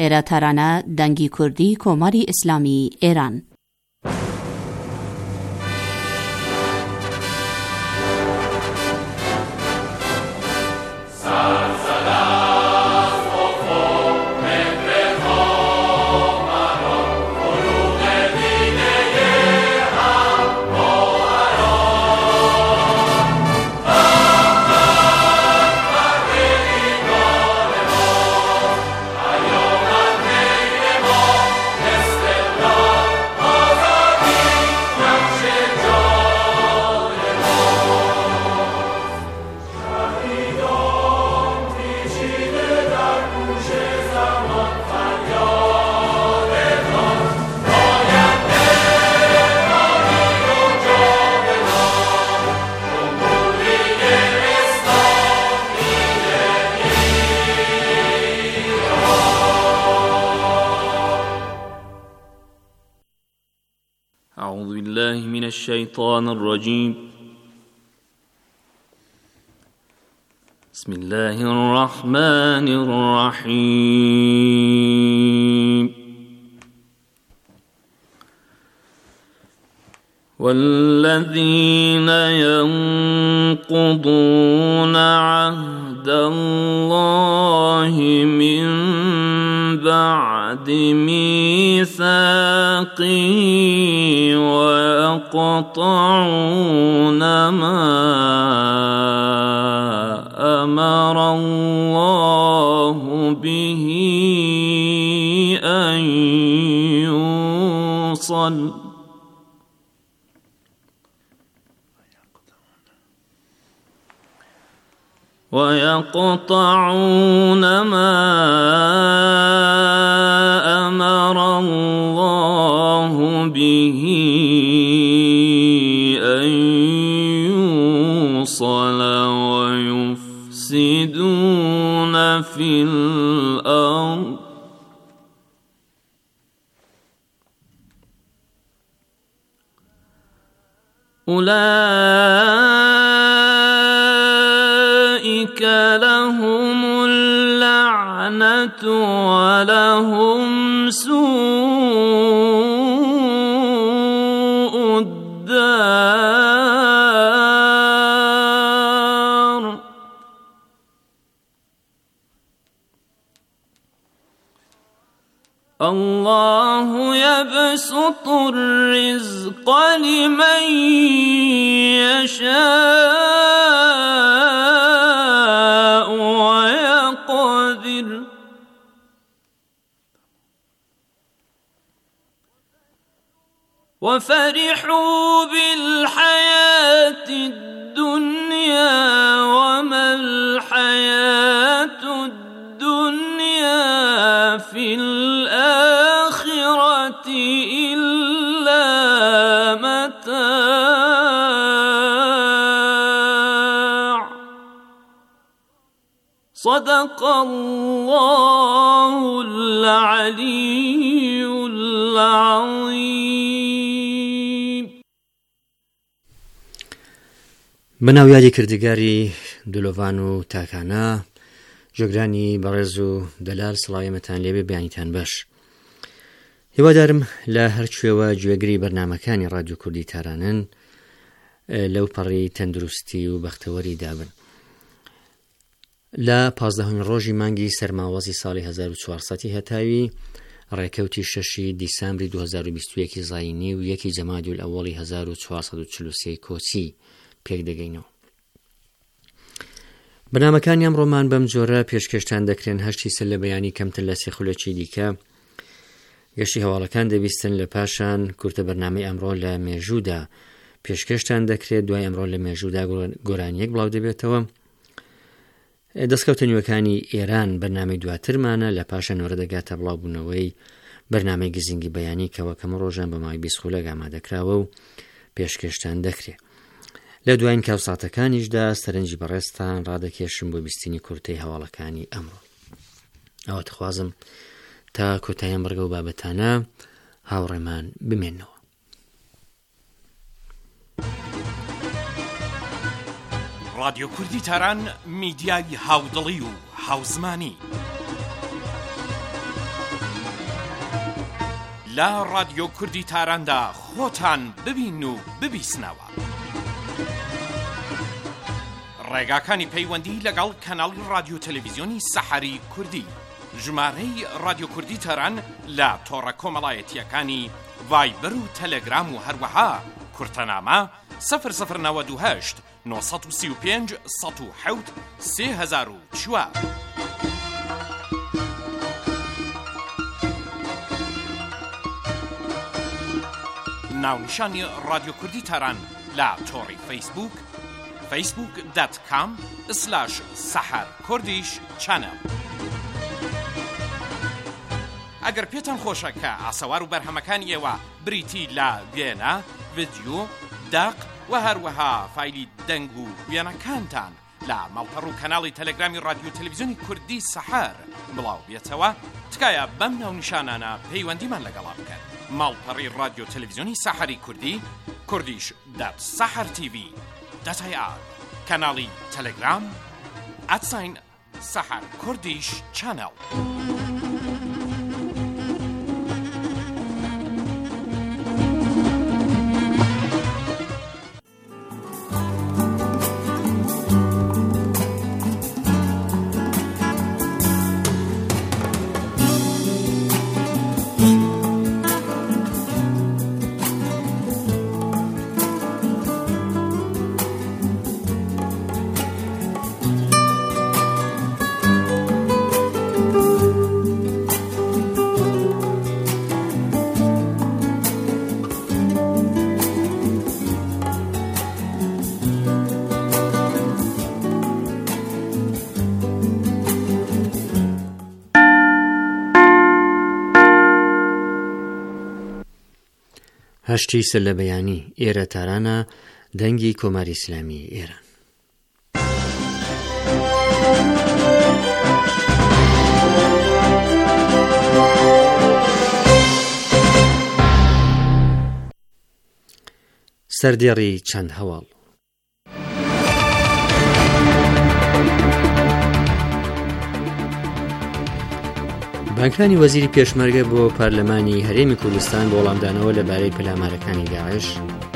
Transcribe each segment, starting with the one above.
ئێرە تەرانە دەنگی کوردی کۆماری ئیسلامی ئێران. أعوذ بالله من الشيطان الرجيم. بسم الله الرحمن الرحيم. والذين ينقضون عهد الله من بعد ميثاقه ويقطعون ما أمر الله به أن يوصل ويقطعون ما أمر الله به أن يوصل ويفسدون في الأرض أولئك لهم اللعنة ولهم سوء الدار. الله يبسط الرزق لمن يشاء ويقدر وفرحوا بالحياة الدنيا وما الحياة الدنيا في الآخرة إلا متاع. صدق الله العلي العظيم. بەناو یادی کردگاری دولۆڤان و تاکانە، جۆگرانی بەڕێز و دەلال سڵاوێمەتان لێبێ، بیانیتان باش. هیوادارم لە هەر کوێوە گوێگری بەرنامەکانی ڕادیۆ کوردی تارانن لەو پەڕی تەندروستی و بەختەوەری دابن. لە 15 ڕۆژی مانگی سەرماوەزی ساڵی 1400 هەتاوی ڕێکەوتی 6 دیسامبری 2021 زاینی و 1 جەمادی الئەوەڵی 1443 کۆچی پێک دەگەینەوە. بەنامەکانی ئەمڕۆمان بەم جۆرە پێشکەشتان دەکرێن. هەشتی سەر لە بەیانی کەمتر لە 3 خولەکی دیکە گەشتی هەواڵەکان دەبیستن، لە پاشان کورتە بەرنامەی ئەمڕۆ لە مێژوودا پێشکەشتان دەکرێت. دوای ئەمڕۆ لە مێژوودا گۆرانیەک بڵاو دەبێتەوە. دەستکەوتە نیوەکانی ئێران بەرنامەی دواترمانە، لە پاشان وەرە دەگاتە بڵاوبوونەوەی بەرنامەی گزینگی بەیانی کەوە کەمە ڕۆژان بە ماوەی 20 خولەک ئامادەکراوە و پێشکەشتان دەکرێت. لە دوایین کاوساتەکانیشدا سەرنجی بەڕێستان ڕادەکێشم بۆ بیستنی کورتەی هەواڵەکانی ئەمڕۆ. ئەوە دەخوازم تا کۆتاییان بەرگە و بابەتانە هاوڕێمان بمێنەوە. رادیۆ کوردی تاران میدیای هاودڵی و هاوزمانی لا رادیۆ کوردی تاراندا خۆتان ببین و ببیسنەوە. ڕێگاکانی پەیوەندی لەگەڵ کەناڵی رادیۆ تەلەڤیزیۆنی سەحەری کوردی. ژمارەی رادیۆ کوردی تاران لە تۆڕە کۆمەڵایەتیەکانی ڤایبەر و تەلەگرام و هەروەها کورتەنامە 0092 935 107 3004. ناونیشانی رادیۆ کوردی تاران لە تۆڕی فەیسبوک facebook.com/saharkurdish channel. ئەگەر پێتان خۆشە کە ئاسەوار و بەرهەمەکانی ئێوە بریتی لە وێنە، ڤیدیۆ، داق و هەروەها فایلی دەنگ و وێنەکانتان لە ماڵپەڕ و کەناڵی تەلەگرامی رادیۆ تەلەڤیزیۆنی کوردی سەحەر بڵاو بێتەوە، تکایە بەم ناونیشانانە پەیوەندیمان لەگەڵا بکەن. ماڵپەڕی رادیۆ تەلەڤیزیۆنی سەحەری کوردی kurdish.sahartv.ir. کەناڵی تەلەگرام @saharkurdish channel. هەشتی سلە بەیانی ئێرە تارانە دەنگی کۆماری ئیسلامی ئێران. سەردێڕی چەند هەواڵ. بانکانی وەزیری پێشمەرگە بۆ پارلەمانی هەرێمی کوردستان بۆ وەڵامدانەوە لەبارەی پەلامارەکانی داعش.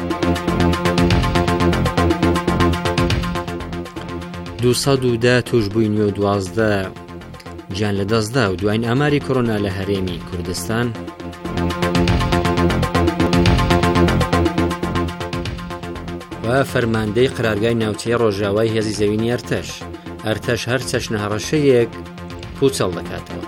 دووسەد و دا توشبووینی و 12 گیان لەدەستدا و دوایین ئاماری کۆڕۆنا لە هەرێمی کوردستان. و فەرماندەی قرارگای ناوچەی ڕۆژاوای هێزی زەوینی ئەرتەش هەر چەشنە هەڕەشەیەک پوچەڵ دەکاتەوە.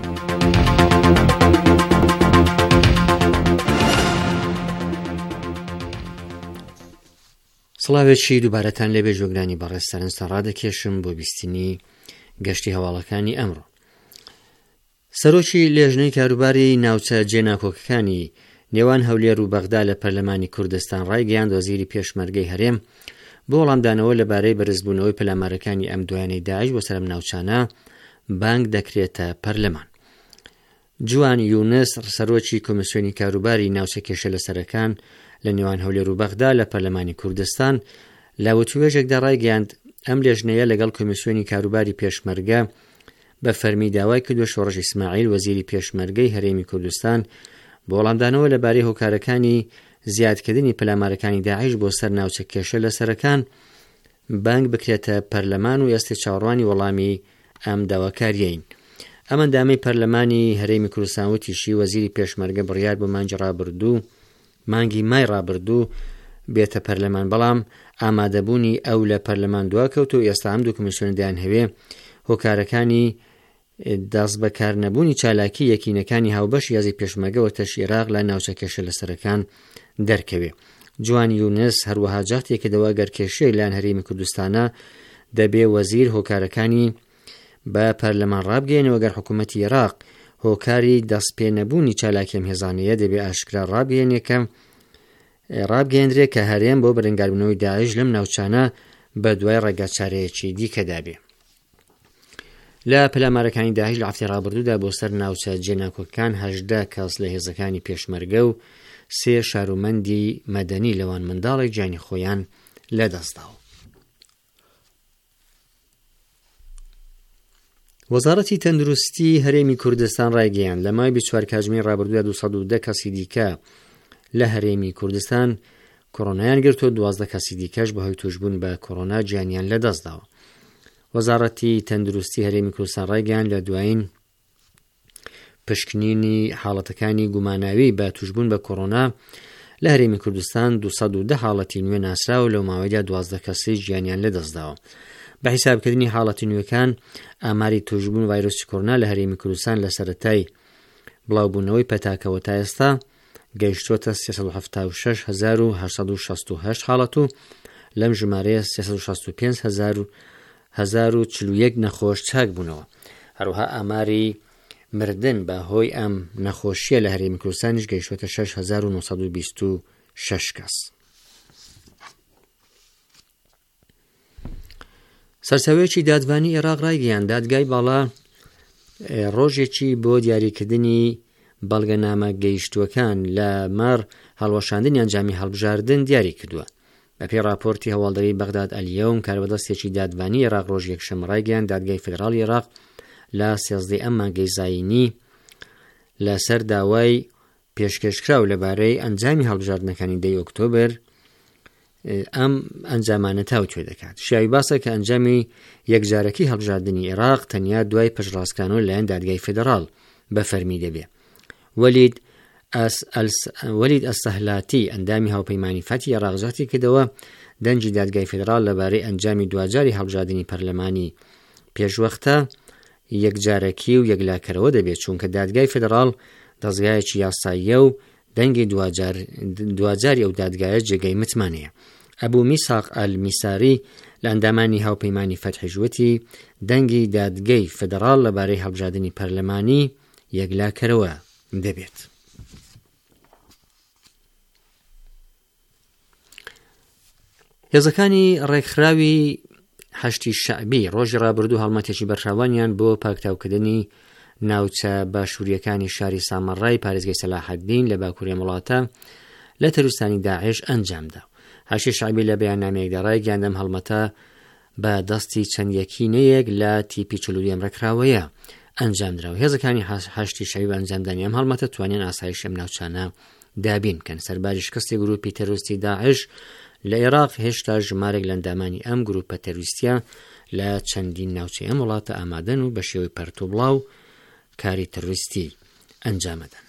سڵاوێکی دووبارەتان لەبێ ژۆگرانی بەڕێستانستا ڕادەکێشم بۆ بیستنی گەشتی هەواڵەکانی ئەمڕۆ. سەرۆکی لێژنەی کاروباری ناوچە جێناکۆکەکانی نێوان هەولێر و بەغدا لە پەرلەمانی کوردستان ڕایگەیاند وەزیری پێشمەرگەی هەرێم بۆ وەڵامدانەوە لەبارەی بەرزبوونەوەی پەلامارەکانی ئەم دوایانەی داعش بۆ سەرم ناوچانە بانگ دەکرێتە پەرلەمان. جوان یونس سەرۆکی کۆمیسیۆنی کاروباری ناوچە کێشە لەسەرەکان لە نێوان هەولێر و بەغدا لە پەرلەمانی کوردستان لە وتوێژێکدا ڕایگەیاند ئەم لێژنەیە لەگەڵ کۆمیسیۆنی کاروباری پێشمەرگە بە فەرمی داوای کردووە شۆڕش ئیسماعیل وەزیری پێشمەرگەی هەرێمی کوردستان بۆ وەڵامدانەوە لەبارەی هۆکارەکانی زیادکردنی پەلامارەکانی داعش بۆ سەر ناوچە کێشە لەسەرەکان بانگ بکرێتە پەرلەمان و ئێستا چاوەڕوانی وەڵامی ئەم داواکاریەین. ئەم ئەندامەی پەرلەمانی هەرێمی کوردستان وتیشی وەزیری پێشمەرگە بڕیار بۆ مانگی مای ڕابردوو بێتە پەرلەمان، بەڵام ئامادەبوونی ئەو لە پەرلەمان دواکەوت و ئێستا هەم دوو کۆمیسیۆن دایان هەوێ هۆکارەکانی دەست بەکار نەبوونی چالاکی یەکینەکانی هاوبەش یازی پێشمەرگە وەرتەش عێراق لە ناوچە کێشە لەسەرەکان دەرکەوێ. جوان یونس هەروەها جاختێکەوە گەرکێشەی لایەن هەرێمی کوردستانە دەبێ وەزیر هۆکارەکانی بە پەرلەمان ڕابگەێنەوە گەر حکوومەتی عێراق هۆکاری دەستپێنەبوونی چالاکیم هێزانەیە دەبێ ئاشکرا ڕابگەێنرێت کە هەرێم بۆ بەرەنگاربوونەوەی داعش لەم ناوچانە بە دوای ڕێگاچارەیەکی دیکەدابێ. لە پەلامارەکانی داعش لە هەفتەی ڕابردوودا بۆ سەر ناوچە جێناکۆکەکان 18 کەس لە هێزەکانی پێشمەرگە و 3 شارومەندی مەدەنی لەوان منداڵێک جانی خۆیان لەدەستداوە. وەزارەتی تەندروستی هەرێمی کوردستان ڕایگەیاند لە مای 24 کاتژمێری ڕابردوودا 210 کەسی دیکە لە هەرێمی کوردستان کۆڕۆنایان گرتووە، 12 کەسی دیکەش بەهۆی توشبوون بە کۆڕۆنا گیانیان لەدەستداوە. وەزارەتی تەندروستی هەرێمی کوردستان ڕایگەیاند لە دوایین پشکنینی حاڵەتەکانی گوماناوی بە توشبوون بە کۆڕۆنا لە هەرێمی کوردستان 210 حاڵەتی نوێ ناسراوە، لەو ماوەیەدا 12 کەسی گیانیان لەدەستداوە. بە حیسابکردنی حاڵەتی نوێەکان ئاماری توشبوون ڤایرۆسی کۆڕۆنا لە هەرێمی کوردستان لە سەرەتای بڵاوبوونەوەی پەتاکەوە تا ئێستا گەیشتووەتە 376,868 حاڵەت و لەم ژمارەیە 365,041 نەخۆش چاک بوونەوە. هەروەها ئاماری مردن بە هۆی ئەم نەخۆشیە لە هەرێمی کوردستانیش گەیشتووەتە 6,926 کەس. سەرچاوەیەکی دادوانی عێراق ڕایگەیاند دادگای باڵا ڕۆژێکی بۆ دیاریکردنی بەڵگەنامە گەیشتووەکان لە مەڕ هەڵوەشاندنی ئەنجامی هەڵبژاردن دیاری کردووە. بەپێی راپۆرتی هەواڵدەری بەغداد ئەلیەوم کاربەدەستێکی دادوانی عێراق ڕۆژ یەکشەممە ڕایگەیاند دادگای فێدراڵی عێراق لە 13 ئەم مانگەی زاینی لەسەر داوای پێشکەشکراو لەبارەی ئەنجامی هەڵبژاردنەکانی 10 ئۆکتۆبر ئەم ئەنجامانە تاوتوێ دەکات. شیاوی باسە کە ئەنجامی یەکجارەکی هەڵبژاردننی عێراق تەنیا دوای پشتڕاستکردنەوە لەلایەن دادگای فێدراڵ بە فەرمی دەبێت. وەلید ئەسەهلاتی ئەندامی هاوپەیمانی فەتی عێراق زاتی کردەوە دەنجی دادگای فێدراڵ لەبارەی ئەنجامی دوجاری هەڵبژاردننی پەرلەمانی پێشوەختە یەکجارەکی و یەکلاکەرەوە دەبێت، چونکە دادگای فێدراڵ دەستگایەکی یاساییە و دەنگی دوجاری ئەو دادگایە جێگەی متمانەیە. ئەبوو میساق ئەلمیساری لە ئەندامانی هاوپەیمانی فەتحیژوەتی دەنگی دادگەی فێدراڵ لەبارەی هەڵبژاردننی پەرلەمانی یەکلاکەرەوە دەبێت. هێزەکانی ڕێکخراوی هەشتی شەعبی ڕۆژی ڕابردوو هەڵمەتێکی بەرچاوانیان بۆ پاکتاوکردنی ناوچە باشووریەکانی شاری سامەڕای پارێزگای سەلاحەددین لە باکووری وڵاتە لە تەروستانی داعش ئەنجامدا. هەشتی شەعبی لە بەیاننامەیەکدا ڕایگەیاند ئەم هەڵمەتە بە دەستی چەند یەکینەیەک لە تیپی 42 ڕێکخراوەیە ئەنجامدراوە. هێزەکانی هەشتی شەعبی بە ئەنجامدانی ئەم هەڵمەتە توانیان ئاسایش ئەم ناوچانە دابین کەن. سەرباری شکستی گروپی تەروریستی داعش لە عێراق هێشتا ژمارێک لە ئەندامانی ئەم گروپە تەروریستیە لە چەندین ناوچەی ئەم وڵاتە ئامادەن و بە شێوەی پەرتوبڵاو کاری تەروریستی ئەنجامەدەن.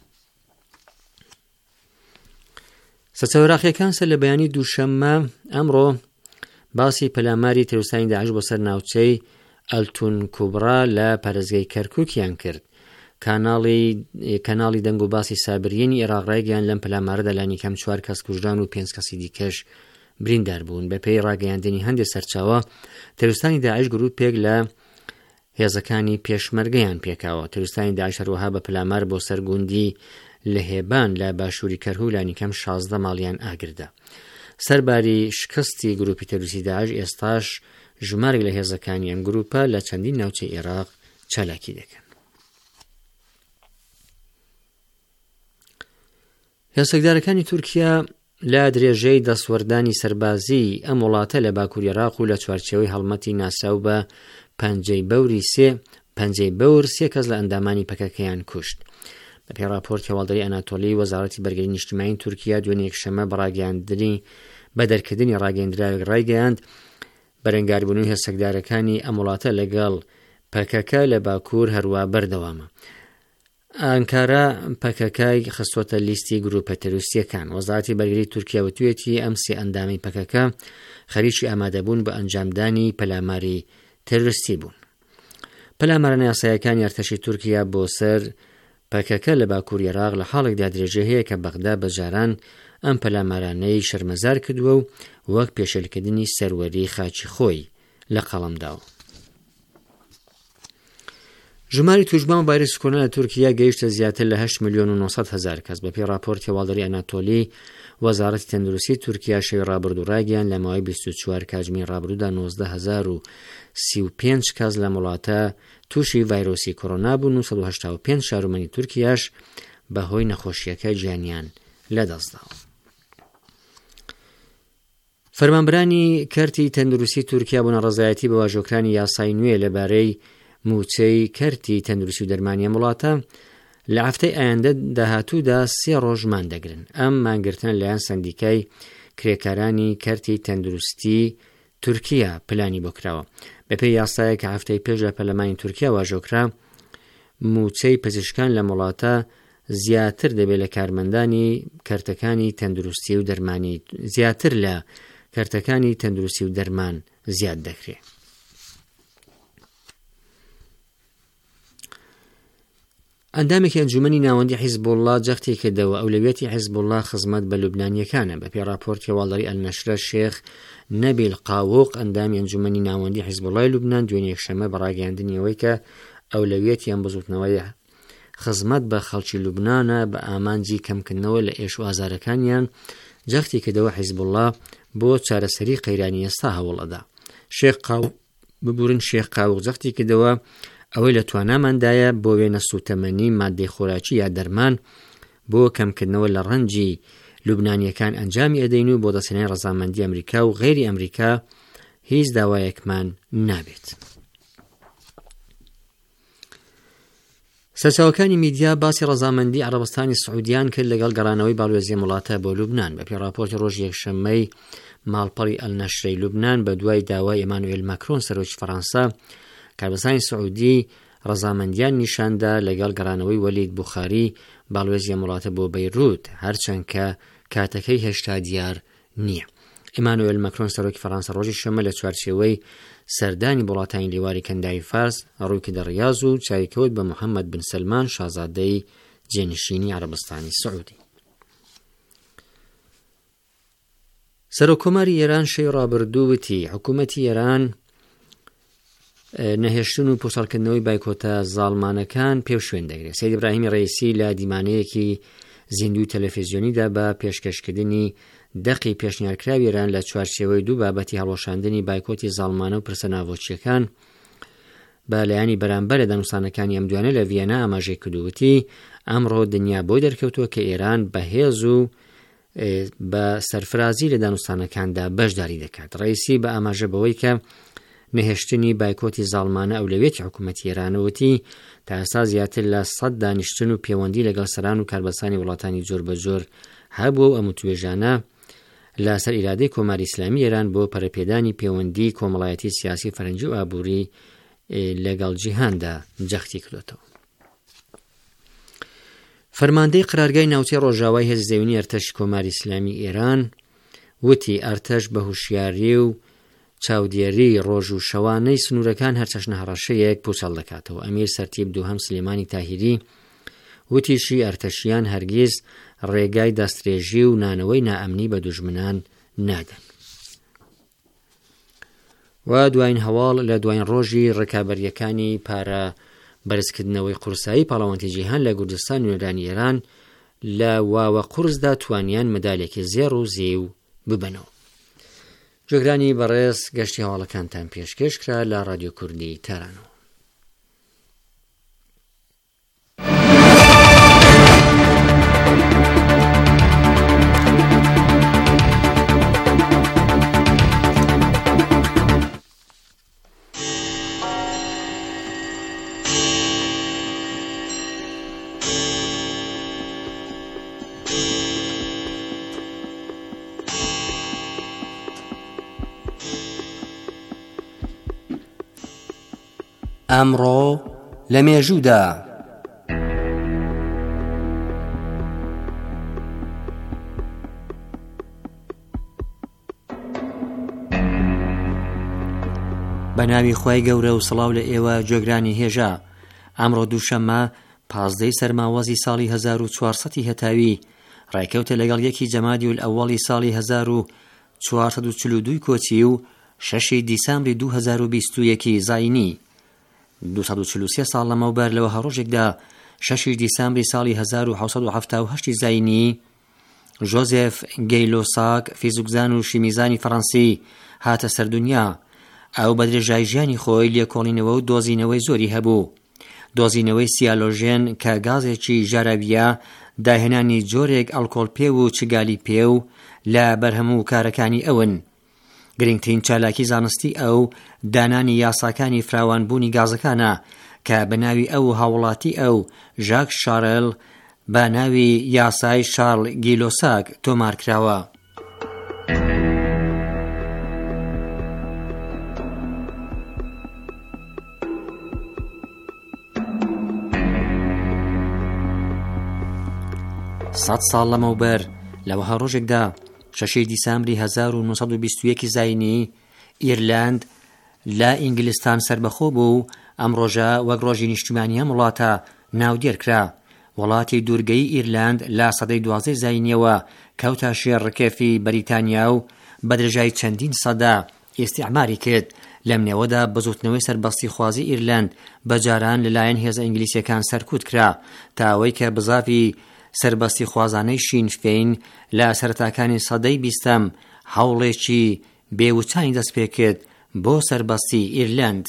سەرچاوە عێراقیەکان سەر لە بەیانی دووشەممە ئەمڕۆ باسی پەلاماری تەروریستانی داعش بۆ سەر ناوچەی ئەلتون کوبرا لە پارێزگای کەرکووکیان کرد. کەناڵی دەنگ و باسی سابریێنی عێراق ڕایگەیاند لەم پەلامارەدا لانی کەم 4 کەس کوژران و 5 کەسی دیکەش بریندار بوون. بەپێی ڕاگەیاندنی هەندێک سەرچاوە تەروریستانی داعش گروپێک لە هێزەکانی پێشمەرگەیان پێکاوە. تەروریستانی داعش هەروەها بە پەلامار بۆ سەرگوندی لە هێبان لە باشووری کەرکووک لانی کەم 16 ماڵیان ئاگردا. سەرباری شکستی گروپی تەروریستی داعش ئێستاش ژمارێک لە هێزەکانی ئەم گروپە لە چەندین ناوچەی عێراق چالاکی دەکەن. هێزەکدارەکانی تورکیا لە درێژەی دەسوەردانی سەربازی ئەم وڵاتە لە باکووری عێراق و لە چوارچێوەی هەڵمەتی ناسراو بە پەنجەی بەور 3 کەس لە ئەندامانی پەکەکەیان کوشت. بەپێی راپۆرتی هەواڵدەری ئەناتۆلی وەزارەتی بەرگری نیشتیمانی تورکیا دوێنێ یەکشەممە بە دەرکردنی ڕاگەیەندراوێک ڕایگەیاند بەرەنگاربوونی هێزەکدارەکانی ئەم وڵاتە لەگەڵ پەکەکە لە باکوور هەروە بەردەوامە. ئەنکارا پەکەکای خستوەتە لیستی گروپە تەروریستیەکان. وەزارەتی بەرگری تورکیا وتوێتی ئەم 3 ئەندامی پەکەکە خەریکی ئامادەبوون بە ئەنجامدانی پەلاماری تەروریستی بوون. پەلامارە یاساییەکانی ئەرتەشی تورکیا بۆ سەر پەکەکە لە باکووری عێراق لە حاڵێکدا درێژە هەیە کە بەغدا بەجاران ئەم پەلامارانەی شەرمەزار کردووە و وەک پێشێلکردنی سەروەری خاچی خۆی لە قەڵەمداوە. ژماری توشبان ڤایرۆسی کۆڕۆنا لە تورکیا گەیشتە زیاتر لە 8,900,000 کەس. بەپێی راپۆرتی هەواڵدەری ئەناتۆلی وەزارەتی تەندروستی تورکیا شەوی ڕابردوو ڕایگەیاند لە ماوەی 24 کاتژمێری ڕابردوودا 19,035 کەس لە وڵاتە تووشی ڤایرۆسی کۆڕۆنا بوون و 185 شارۆمەنی تورکیاش بەهۆی نەخۆشیەکە گیانیان لەدەستداوە. فەرمانبەرانی کەرتی تەندروستی تورکیا بوون ڕزایەتی بە واژۆکرانی یاسای نوێ لەبارەی موچەی کەرتی تەندروستی و دەرمانی وڵاتە لە هەفتەی ئایندە داهاتوودا 3 ڕۆژمان دەگرن. ئەم مانگرتن لەلایەن سەندیکای کرێکارانی کەرتی تەندروستی تورکیا پلانی بۆ کراوە. بەپێی یاسایە کە هەفتەی پێش لە پەرلەمانی تورکیا واژۆکرا، موچەی پزیشکان لە وڵاتە زیاتر دەبێت لە کارمەندانی کەرتەکانی تەندروستی و دەرمانی زیاتر لە کەرتەکانی تەندروستی و دەرمان زیاد دەکرێت. ئەندامێکی ئەنجومەنی ناوەندی حیزبوڵڵا جەختی کردەوە ئەولەویەتی حیزبوڵڵا خزمەت بە لوبنانیەکانە. بەپێی راپۆرتی هەواڵداری ئەلنەشرە، شێخ نەبیل قاووق ئەندامی ئەنجومەنی ناوەندی حیزبوڵڵای لوبنان دوێنێ یەکشەممە بەڕاگەیاندنیەوەی کە ئەولەویەتی ئەم بزوتنەوەی خزمەت بە خەڵکی لوبنانە بە ئامانجی کەمکردنەوە لە ئێش و ئازارەکانیان جەختی کردەوە حیزبوڵڵا بۆ چارەسەری قەیرانی ئێستا هەوڵەدا. شێخ قاووق جەختی کردەوە ئەوەی لە تواناماندایە بۆ وێنە سوتەمەنی مادەی خۆراکی یا دەرمان بۆ کەمکردنەوە لە ڕەنجی لوبنانیەکان ئەنجامی ئەدەین و بۆ دەستێنانی ڕەزامەندی ئەمریکا و غەیری ئەمریکا هیچ داوایەکمان نابێت. سەرچاوەکانی میدیا باسی ڕەزامەندی عەرەبستانی سعودیان کرد لەگەڵ گەڕانەوەی باڵوێزی وڵاتە بۆ لوبنان. بەپێی راپۆرتی ڕۆژی یەکشەممەی ماڵپەڕی ئەلنەشرەی لوبنان بە دوای داوای ئێمانوئێل ماکرۆن سەرۆکی فەڕەنسا، کاربەسانی سعودی ڕەزامەندیان نیشاندا لەگەڵ گەڕانەوەی وەلید بوخاری باڵوێزی وڵاتە بۆ بەیروت، هەرچەند کە کاتەکەی هێشتا دیار نییە. ئێمانوئێل ماکرۆن سەرۆکی فەڕەنسا ڕۆژی شەمە لە چوارچێوەی سەردانی وڵاتانی لێواری کەنداوی فارس ڕوویکردە ڕیاض و چاویکەوت بە محەممەد بن سەلمان شازادەی جێنشینی عەرەبستانی سعودی. سەرۆکۆماری ئێران شەی ڕابردوو وتی حکوومەتی ئێران نەهێشتن و پۆشالکردنەوەی بایکۆتە زاڵمانەکان پێو شوێن دەگرێت. سەید ئیبراهیمی ڕەیسی لە دیمانەیەکی زیندوی تەلەڤیزیۆنیدا بە پێشکەشکردنی دەقی پێشنیارکراوی ئێران لە چوارچێوەی دوو بابەتی هەڵۆشاندنی بایکۆتی زاڵمانە و پرسە ناوۆچیەکان بە لایانی بەرامبەر لە دانوستانەکانی ئەم دوانە لە ڤیەنا ئاماژەی کردووتی ئەمڕۆ دنیا بۆی دەرکەوتووە کە ئێران بەهێز و بە سەرفرازی لە دانوستانەکاندا بەشداری دەکات. ڕەیسی بە ئاماژە بەوەی کە نەهێشتنی بایکۆتی زاڵمانە ئەولەوێتی حکوومەتی ئێرانەوەتی تا ئێستا زیاتر لە 100 دانیشتن و پەیوەندی لەگەڵ سەران و کاربەسانی وڵاتانی جۆر بە جۆر هەبوو و ئەم توێژانە لە سەر ئیرادەی کۆماری ئیسلامی ئێران بۆ پەرەپێدانی پەیوەندی کۆمەڵایەتی سیاسی فەرەنجی و ئابووری لەگەڵ جیهاندا جەختی کردوێتەوە. فەرماندەی قرارگای ناوچەی ڕۆژاوای هێزی ئەرتەشی کۆماری ئیسلامی ئێران وتی ئەرتەش بە هوشیاری و چاودێری ڕۆژ و شەوانەی سنوورەکان هەر چەشنە هەڕەشەیەک پوچەڵ دەکاتەوە. ئەمیر سەرتیب دووهەم سلێمانی تاهیری وتیشی ئەرتەشیان هەرگیز ڕێگای دەسترێژی و نانەوەی نائەمنی بە دوژمنان نادەن. و دوایین هەواڵ لە دوایین ڕۆژی ڕێکابەریەکانی پارە بەرزکردنەوەی قورسایی پاڵەوانتی جیهان لە کوردستان و نێودانی ئێران لە واوە قورسدا توانیان مەدالێکی زێڕ و زێو ببەنەوە. جۆگرانی بەڕێز گەشتی هەواڵەکانتان پێشکەش کرا لە رادیۆ کوردی تارانەوە. ئەمڕۆ لە مێژوودا بە ناوی خوای گەورە و سڵاو لە ئێوە جۆگرانی هێژە. ئەمڕۆ دووشەممە 15 سەرماوەزی ساڵی 1400 هەتاوی ڕایکەوتە لەگەڵ یەکی جەمادی ئەوڵی ساڵی 1442 کۆچی و 6 دیسامبری 2021 زاینی. 243 ساڵ لەمەوبەر لەوە هەڕۆژێکدا 6 دیسامبری ساڵی 1778 زاینی ژۆزێف گەیلۆساک فیزیکزان و شیمیزانی فەڕەنسی هاتە سەردونیا. ئەو بە درێژای ژیانی خۆی لێکۆڵینەوە و دۆزینەوەی زۆری هەبوو. دۆزینەوەی سیالۆژێن کە گازێکی ژەرەویە، داهێنانی جۆرێک ئەڵکۆڵ پێ و چگالی پێ و لە بەرهەموو کارەکانی ئەون. گرنگترین چالاکی زانستی ئەو دانانی یاساکانی فراوانبوونی گازەکانە کە بە ناوی ئەو هاوڵاتی ئەو ژاک شارل بە ناوی یاسای شارل گیلۆساک تۆمارکراوە. سەد ساڵ لەمەوبەر لەوەها ڕۆژێکدا 6 دیسامبری 1921 زاینی ئیرلند لە ئینگلیستان سربەخۆ بوو. ئەم ڕۆژە وەک ڕۆژی نیشتیمانی ئەم وڵاتە ناودێرکرا. وڵاتی دوورگەی ئیرلند لە سەدەی 12 زاینیەوە کەوتە شێڕکێفی بەریتانیا و بە درێژای چەندین سەدا ئیستیعماری کرد. لەم نێوەدا بزوتنەوەی سەربەستی خوازی ئیرلند بەجاران لەلایەن هێزە ئینگلیسیەکان سەرکوت کرا تا ئەوەی کە بزافی سەربەستی خوازانەی شینفین لە سەرەتاکانی سەدەی 20م هەوڵێکی بێوچانی دەست پێ کرد بۆ سەربەستی ئیرلند.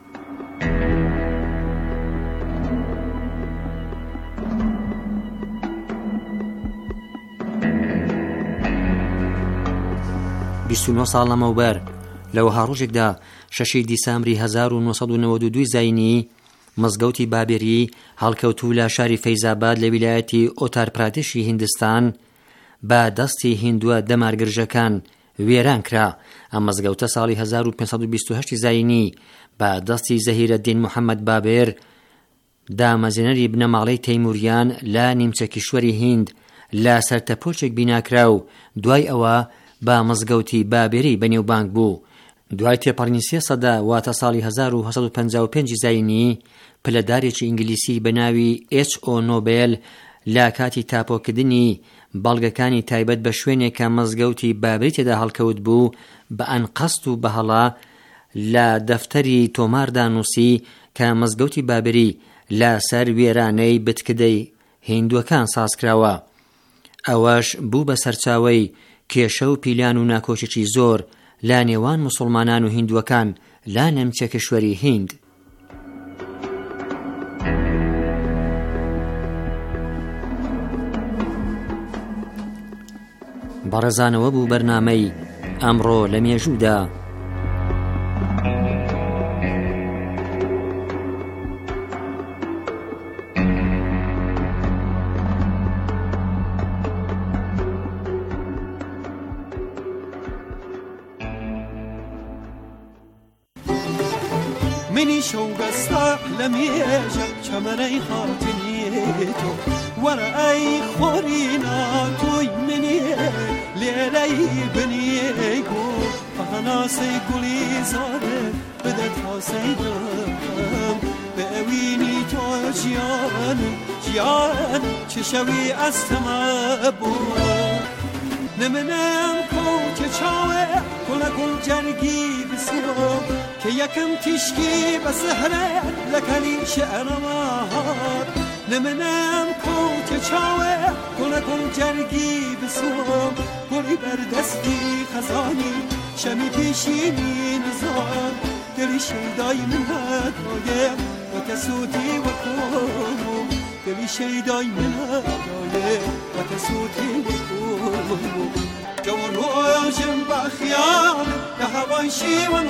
ساڵ لەمەوبەر لەوەها ڕۆژێکدا 6 دیسامبری 1992 زاینی مزگەوتی بابێری هەڵکەوتوو لە شاری فەیزاباد لە ویلایەتی ئۆتار پرادێشی هیندستان بە دەستی هیندووە دەمارگرژەکان وێران کرا. ئەم مزگەوتە ساڵی 1528 زاینی بە دەستی زەهیرەدین محەممەد بابێر دامەزێنەری بنەماڵەی تەیموریان لە نیمچە کیشوەری هیند لە سەرتەپۆچێک بیناکرا و دوای ئەوە بە مزگەوتی بابێری بەنێوبانگ بوو. دوای تێپەڕینی 3 سەدا واتە ساڵی 1955 زاینی پلەدارێکی ئینگلیسی بە ناوی H.O. نۆبێل لە کاتی تاپۆکردنی بەڵگەکانی تایبەت بە شوێنێک کە مزگەوتی بابێری تێدا هەڵکەوت بوو بە ئەنقەست و بەهەڵا لە دەفتەری تۆماردا نووسی کە مزگەوتی بابێری لە سەر وێرانەی بتکدەی هیندووەکان سازکراوە. ئەوەش بوو بە سەرچاوەی کێشە و پیلان و ناکۆچێکی زۆر لە نێوان موسڵمانان و هیندووەکان لە نەمچە کشوەری هیند. بەڕێزانەوە بوو بەرنامەی ئەمڕۆ لە مێژوودا. منی شوقستا لميجا كمري خاطنيتو ورأي خورينا توي مني ليلي بنيكو فهنا سيقولي زاده بدت حسيدم بأويني تو جيان چشوي استمابو نمنم کوچ چاوه کل جرگی بسیار که یکم تشکی بسهره لکنی شعرمات نمنم کوچ چاوه کل جرگی بسیار کلی بر دستی خزانی شمی پیشینی نزار دلی شیدای من هدایه و کسوتی و کومو دلی شیدای من هدایه و کسوتی و کومو جوان روشن بخیال به هوای شیوان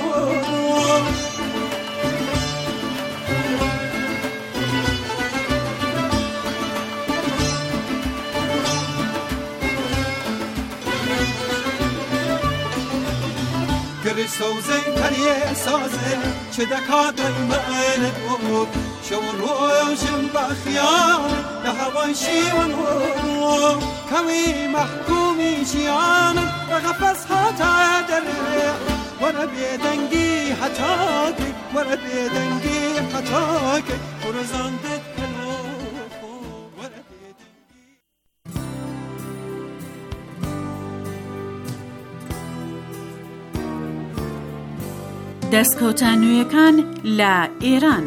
گری سوزه تریه سازه چه دکا دایمه بود جوان روشن بخیال به هوای شیوان کمی محکومی جیان و غفص حتا دره ورا بیدنگی حتا که ورا بیدنگی حتا که ورزاندت کنو ورا بیدنگی دەستکەوتانوویەکان لە ئێران.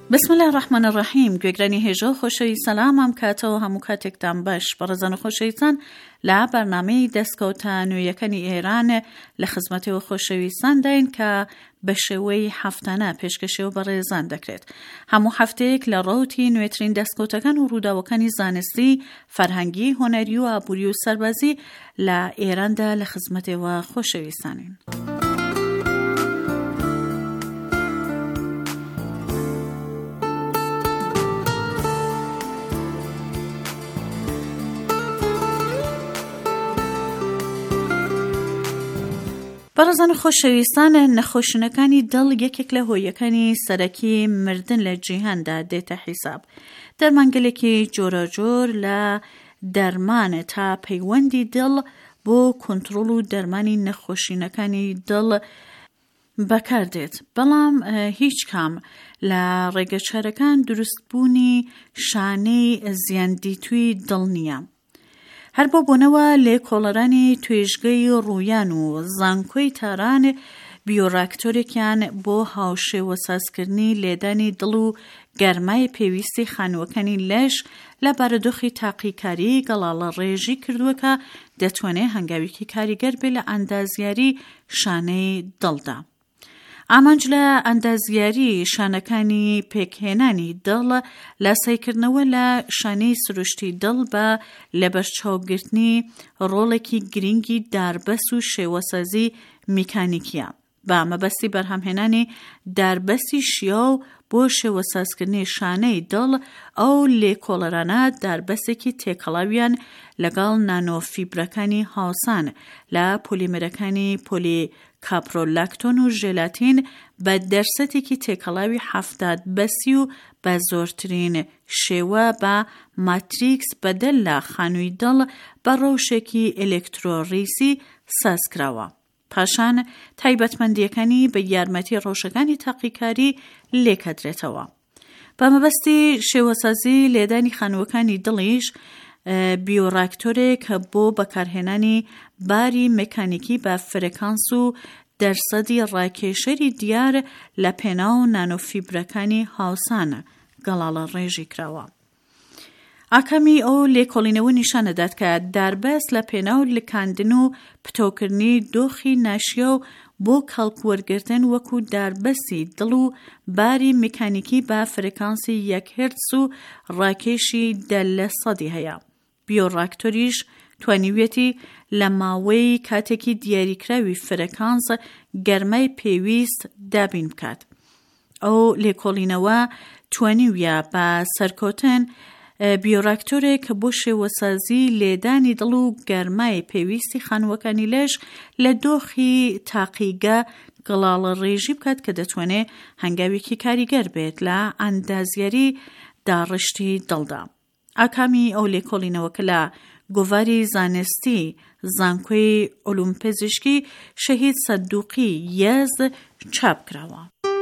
بسم الله الرحمن الرحیم. گوێگرانی هێژە خۆشەوی سەلامم کاتەوە هەموو کاتێکتان باش بەڕێزان و خۆشەویستان لە بەرنامەی دەستکەوتە نوێیەکانی ئێران لە خزمەتەوە خۆشەویستان داین کە بە شێوەی هەفتانە پێشکەشەوە بەڕێزان دەکرێت. هەموو هەفتەیەک لە ڕەوتی نوێترین دەستکەوتەکان و ڕووداوەکانی زانستی، فەرهەنگی، هۆنەری و ئابووری و سەربازی لە ئێراندا لە خزمەتەوە خۆشەویستانین. بەڕێزان و خۆشەویستان، نەخۆشینەکانی دڵ یەکێک لە هۆیەکانی سەرەکی مردن لە جیهاندا دێتە حیساب. دەرمانگەلێکی جۆرەجۆر لە دەرمانە تا پەیوەندی دڵ بۆ کۆنتڕۆڵ و دەرمانی نەخۆشینەکانی دڵ بەکاردێت، بەڵام هیچ کام لە ڕێگەچارەکان دروستبوونی شانەی زیاندیتووی دڵ نییە. هەر بۆ بوونەوە لێکۆڵەرانی توێژگەی ڕوویان و زانکۆی تاران بیۆڕاکتۆرێکیان بۆ هاوشێوە سازکردنی لێدانی دڵ و گەرمای پێویستی خانووەکانی لەش لە بارودۆخی تاقیکاری گەڵاڵە ڕێژی کردووە کە دەتوانێت هەنگاوێکی کاریگەر بێت لە ئەندازیاری شانەی دڵدا. ئامانج لە ئەندازیاری شانەکانی پێکهێنانی دڵ لە سەیکردنەوە لە شانەی سروشتی دڵ بە لەبەرچاوگرتنی ڕۆڵێکی گرنگی داربەس و شێوەسازی میکانیکیە بە مەبەستی بەرهەمهێنانی داربەسی شیاو بۆ شێوەسازکردنی شانەی دڵ. ئەو لێکۆڵەرانە داربەسێکی تێکەڵاویان لەگەڵ نانۆفیبرەکانی هاوسان لە پۆلیمەرەکانی کاپرۆلاکتۆن و ژێلاتین بە دەرسەتێکی تێکەڵاوی 70 بەسی و بە زۆرترین شێوە بە ماتریکس بەدەل لە خانووی دڵ بە ڕەوشێکی ئێلێکترۆڕیسی سازکراوە. پاشان تایبەتمەندیەکانی بە یارمەتی ڕۆژەکانی تاقیکاری لێکەدرێتەوە. بە مەبەستی شێوەسازی لێدانی خانووەکانی دڵیش بیۆڕاکتۆرێک بۆ بەکارهێنانی باری مەکانیکی بە فرێکانس و دەرسەدی ڕاکێشەری دیار لە پێناو نانۆفیبرەکانی هاوسان گەڵاڵە ڕێژی کراوە. ئاکامی ئەو لێکۆڵینەوە نیشانەدات کە داربەس لە پێناو لکاندن و پتۆکردنی دۆخی ناشیە و بۆ کەڵکوەرگرتن وەکو داربەسی دڵ و باری مکانیکی بە فرێکانسی 1 هرتز و ڕاکێشی 10% هەیە. بیۆڕاکتۆریش توانیوێتی لە ماوەی کاتێکی دیاریکراوی فرێکانس گەرمای پێویست دابین بکات. ئەو لێکۆڵینەوە توانیویە بە سەرکۆتن بیۆڕاکتۆرێک بۆ شێوەسازی لێدانی دڵ و گەرمای پێویستی خانووەکانی لەش لە دۆخی تاقیگە گەڵاڵە ڕێژی بکات کە دەتوانێت هەنگاوێکی کاریگەر بێت لە ئەندازیاری داڕشتی دڵدا. ئاکامی ئەو لێکۆڵینەوە کە لە گۆڤاری زانستی زانکۆی علوم پزیشکی شەهید سەدوقی یەزد چاپ کراوە.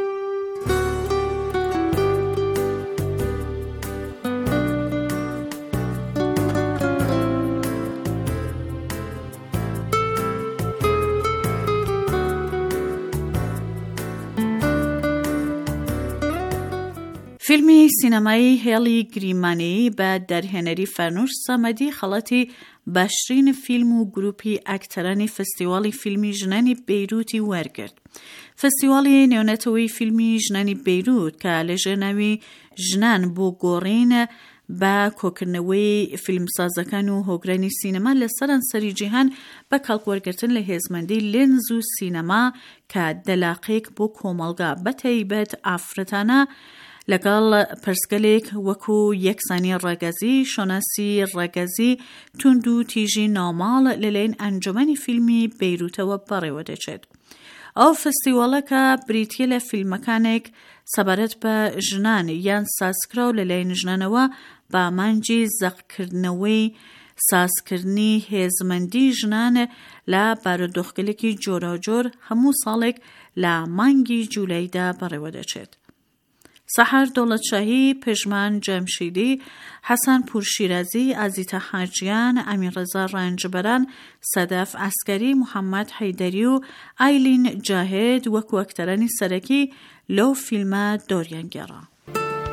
فیلمی سینەمایی هێڵی گریمانی بە دەرهێنەری فەرنوش سەمەدی خەڵەتی باشترین فیلم و گروپی ئاکتەرانی فستیواڵی فیلمی ژنانی بەیروتی وەرگرت. فستیواڵی نێونەتەوەی فیلمی ژنانی بەیروت کە لەژێر ناوی ژنان بۆ گۆڕین بە کۆکردنەوەی فیلمسازەکان و هۆگرانی سینەما لە سەرانسەری جیهان بە کەڵکوەرگرتن لە هێزمەندی لێنز و سینەما کە دەلاقێک بۆ کۆمەڵگا بەتایبەت ئافرەتانە لەگەڵ پرسگەلێک وەکو یەکسانی ڕەگەزی، شۆناسی ڕەگەزی، توند و تیژی ناماڵ لەلایەن ئەنجومەنی فیلمی بەیروتەوە بەڕێوە دەچێت. ئەو فستیواڵە کە بریتیە لە فیلمەکانێک سەبارەت بە ژنان یان سازکراو لەلایەن ژنانەوە بە ئامانجی زەقکردنەوەی سازکردنی هێزمەندی ژنان لە بارودۆخگەلێکی جۆراوجۆر هەموو ساڵێک لە مانگی جوولایدا بەڕێوە دەچێت. سەحار دەوڵەتشاهی، پێشمان جەمشیدی، حەسان پورشیرازی، ئازیتە حاجیان، ئەمیرڕێزا ڕەنجبەران، سەدەف ئەسکەری، محەممەد حەیدەری و ئایلین جاهێد وەکو ئەکتەرانی سەرەکی لەو فیلمە دۆریان گێڕا.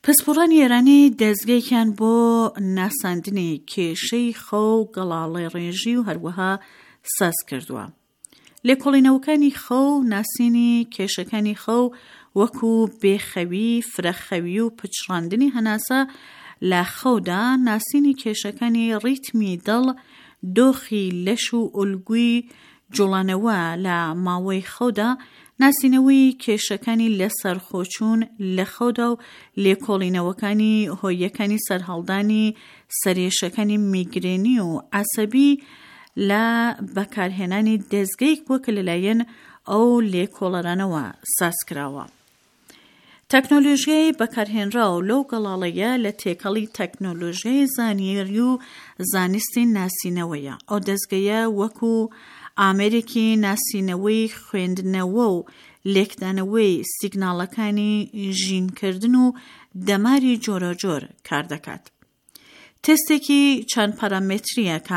پسپۆڕانی ئێرانی دەستگایەکیان بۆ ناساندنی کێشەی خەو و گەڵاڵی ڕێژی و هەروەها ساز کردووە. لێکۆڵینەوەکانی خەو ناسینی کێشەکانی خەو وەکو بێخەوی، فرەخەوی و پچڕاندنی هەناسە لە خەودا، ناسینی کێشەکانی ڕیتمی دڵ، دۆخی لەش و ئولگوی جوڵانەوە لە ماوەی خەودا، ناسینەوەی کێشەکانی لە سەرخۆچوون لە خەودا و لێکۆڵینەوەکانی هۆیەکانی سەرهەڵدانی سەرێشەکانی میگرێنی و عەسەبی لە بەکارهێنانی دەستگایەک بووە کە لەلایەن ئەو لێکۆڵەرانەوە سازکراوە. تەکنۆلۆژیای بەکارهێنراو لەو گەڵاڵەیە لە تێکەڵی تەکنۆلۆژیای زانیاری و زانستی ناسینەوەیە. ئەو دەستگایە وەکو ئامێرێکی ناسینەوەی خوێندنەوە و لێکدانەوەی سیگناڵەکانی ژینکردن و دەماری جۆرەجۆر کار دەکات. تێستێکی چەند پارامێتریە کە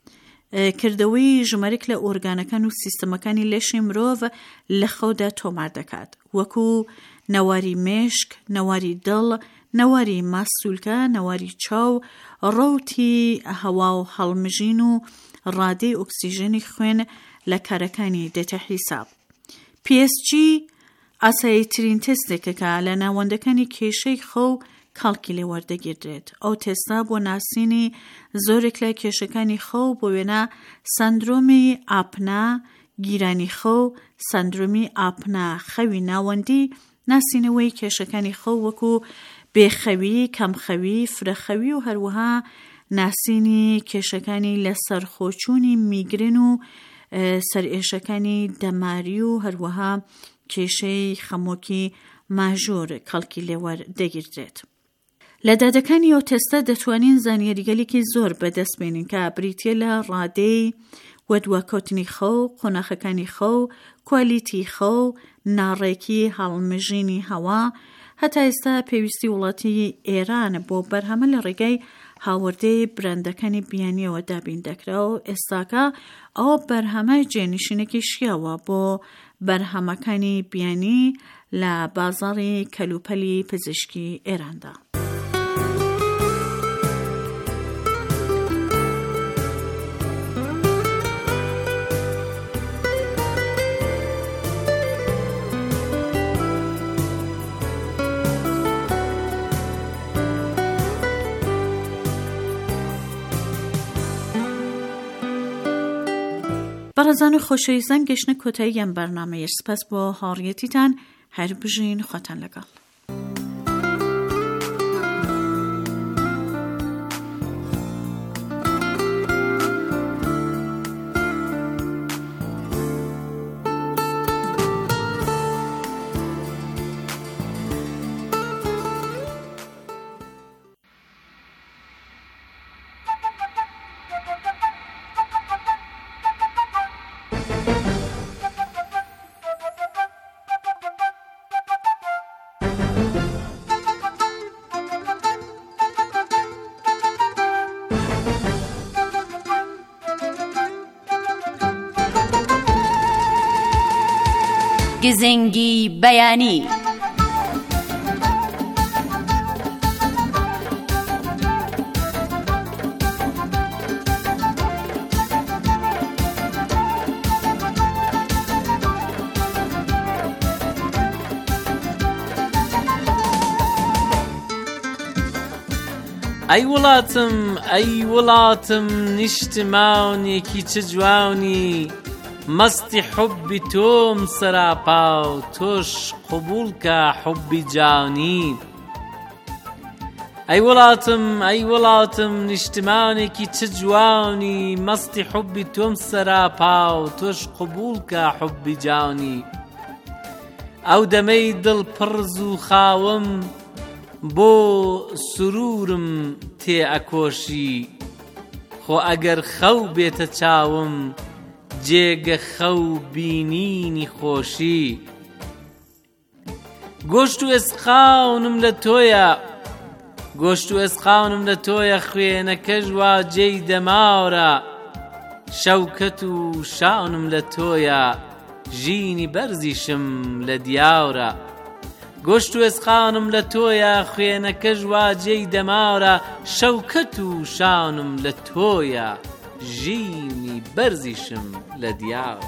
کردەوەی ژمارەیەک لە ئۆرگانەکان و سیستەمەکانی لەشی مرۆڤ لە خەودا تۆمار دەکات، وەکو نەواری مێشک، نەواری دڵ، نەواری ماسوولکە، نەواری چاو، ڕەوتی هەوا و هەڵمژین و ڕادەی ئۆکسیژنی خوێن لە کارەکانی دێتە حیساب. PSG ئاساییترین تێستێکە کە لە ناوەندەکانی کێشەی خەو کاڵکی لێ وەردەگیردرێت. ئەو تێستە بۆ ناسینی زۆرێک لە کێشەکانی خەو بۆ وێنە سەندرۆمی ئاپنا گیرانی خەو، سەندرۆمی ئاپنا خەوی ناوەندی، ناسینەوەی کێشەکانی خەو وەکو بێخەوی، کەمخەوی، فرەخەوی و هەروەها ناسینی کێشەکانی لە سەرخۆچوونی میگرن و سەرئێشەکانی دەماری و هەروەها کێشەی خەمۆکی ماژۆر کەڵکی لێوەردەگیردرێت. لە دادەکانی ئەو تێستە دەتوانین زانیاریگەلێکی زۆر بەدەست بێنین کە بریتیە لە ڕادەی وەدواکەوتنی خەو، قۆناغەکانی خەو، کوالیتی خەو، ناڕێکی هەڵمژینی هەوا. هەتا ئێستا پێویستی وڵاتی ئێران بۆ بەرهەمە لە ڕێگای هاوردەی براندەکانی بیانیەوە دابین دەکرا و ئێستاکە ئەو بەرهەمە جێنشینێکی شیاوە بۆ بەرهەمەکانی بیانی لە بازاڕی کەلوپەلی پزیشکی ئێراندا. بەڕێزان و خۆشەویستان، گەشتنە کۆتایی ئەم بەرنامەیە. سپاس بۆ هاوڕێیەتیتان، هەر بژین خۆتان لەگەڵ. گزنگی بەیانی. ئەی وڵاتم نیشتماونێکی چ جوانی، مەستی حوبی تۆم سەراپا و تۆش قبولکە حوبی جانی. ئەی وڵاتم نیشتمانێکی چ جوانی، مەستی حوبی تۆم سەراپا و تۆش قبولکە حوبی جانی. ئەو دەمەی دڵ پڕز و خاوم بۆ سرورم تێ ئەکۆشی، خۆ ئەگەر خەو بێتە چاوم جێگە خەو بینینی خۆشی. گۆشت و ئێسقاونم لە تۆیە، خوێنەکەش واجێی دەماورە، شەوکەت و شاونم لە تۆیە، ژینی بەرزیشم لە دیاورە. گۆشت و ئێسقانم لە تۆیە خوێنەکەش واجێی دەماورە شەوکەت و شانم لە تۆیە ژینی بەرزیشم لە دیاوە.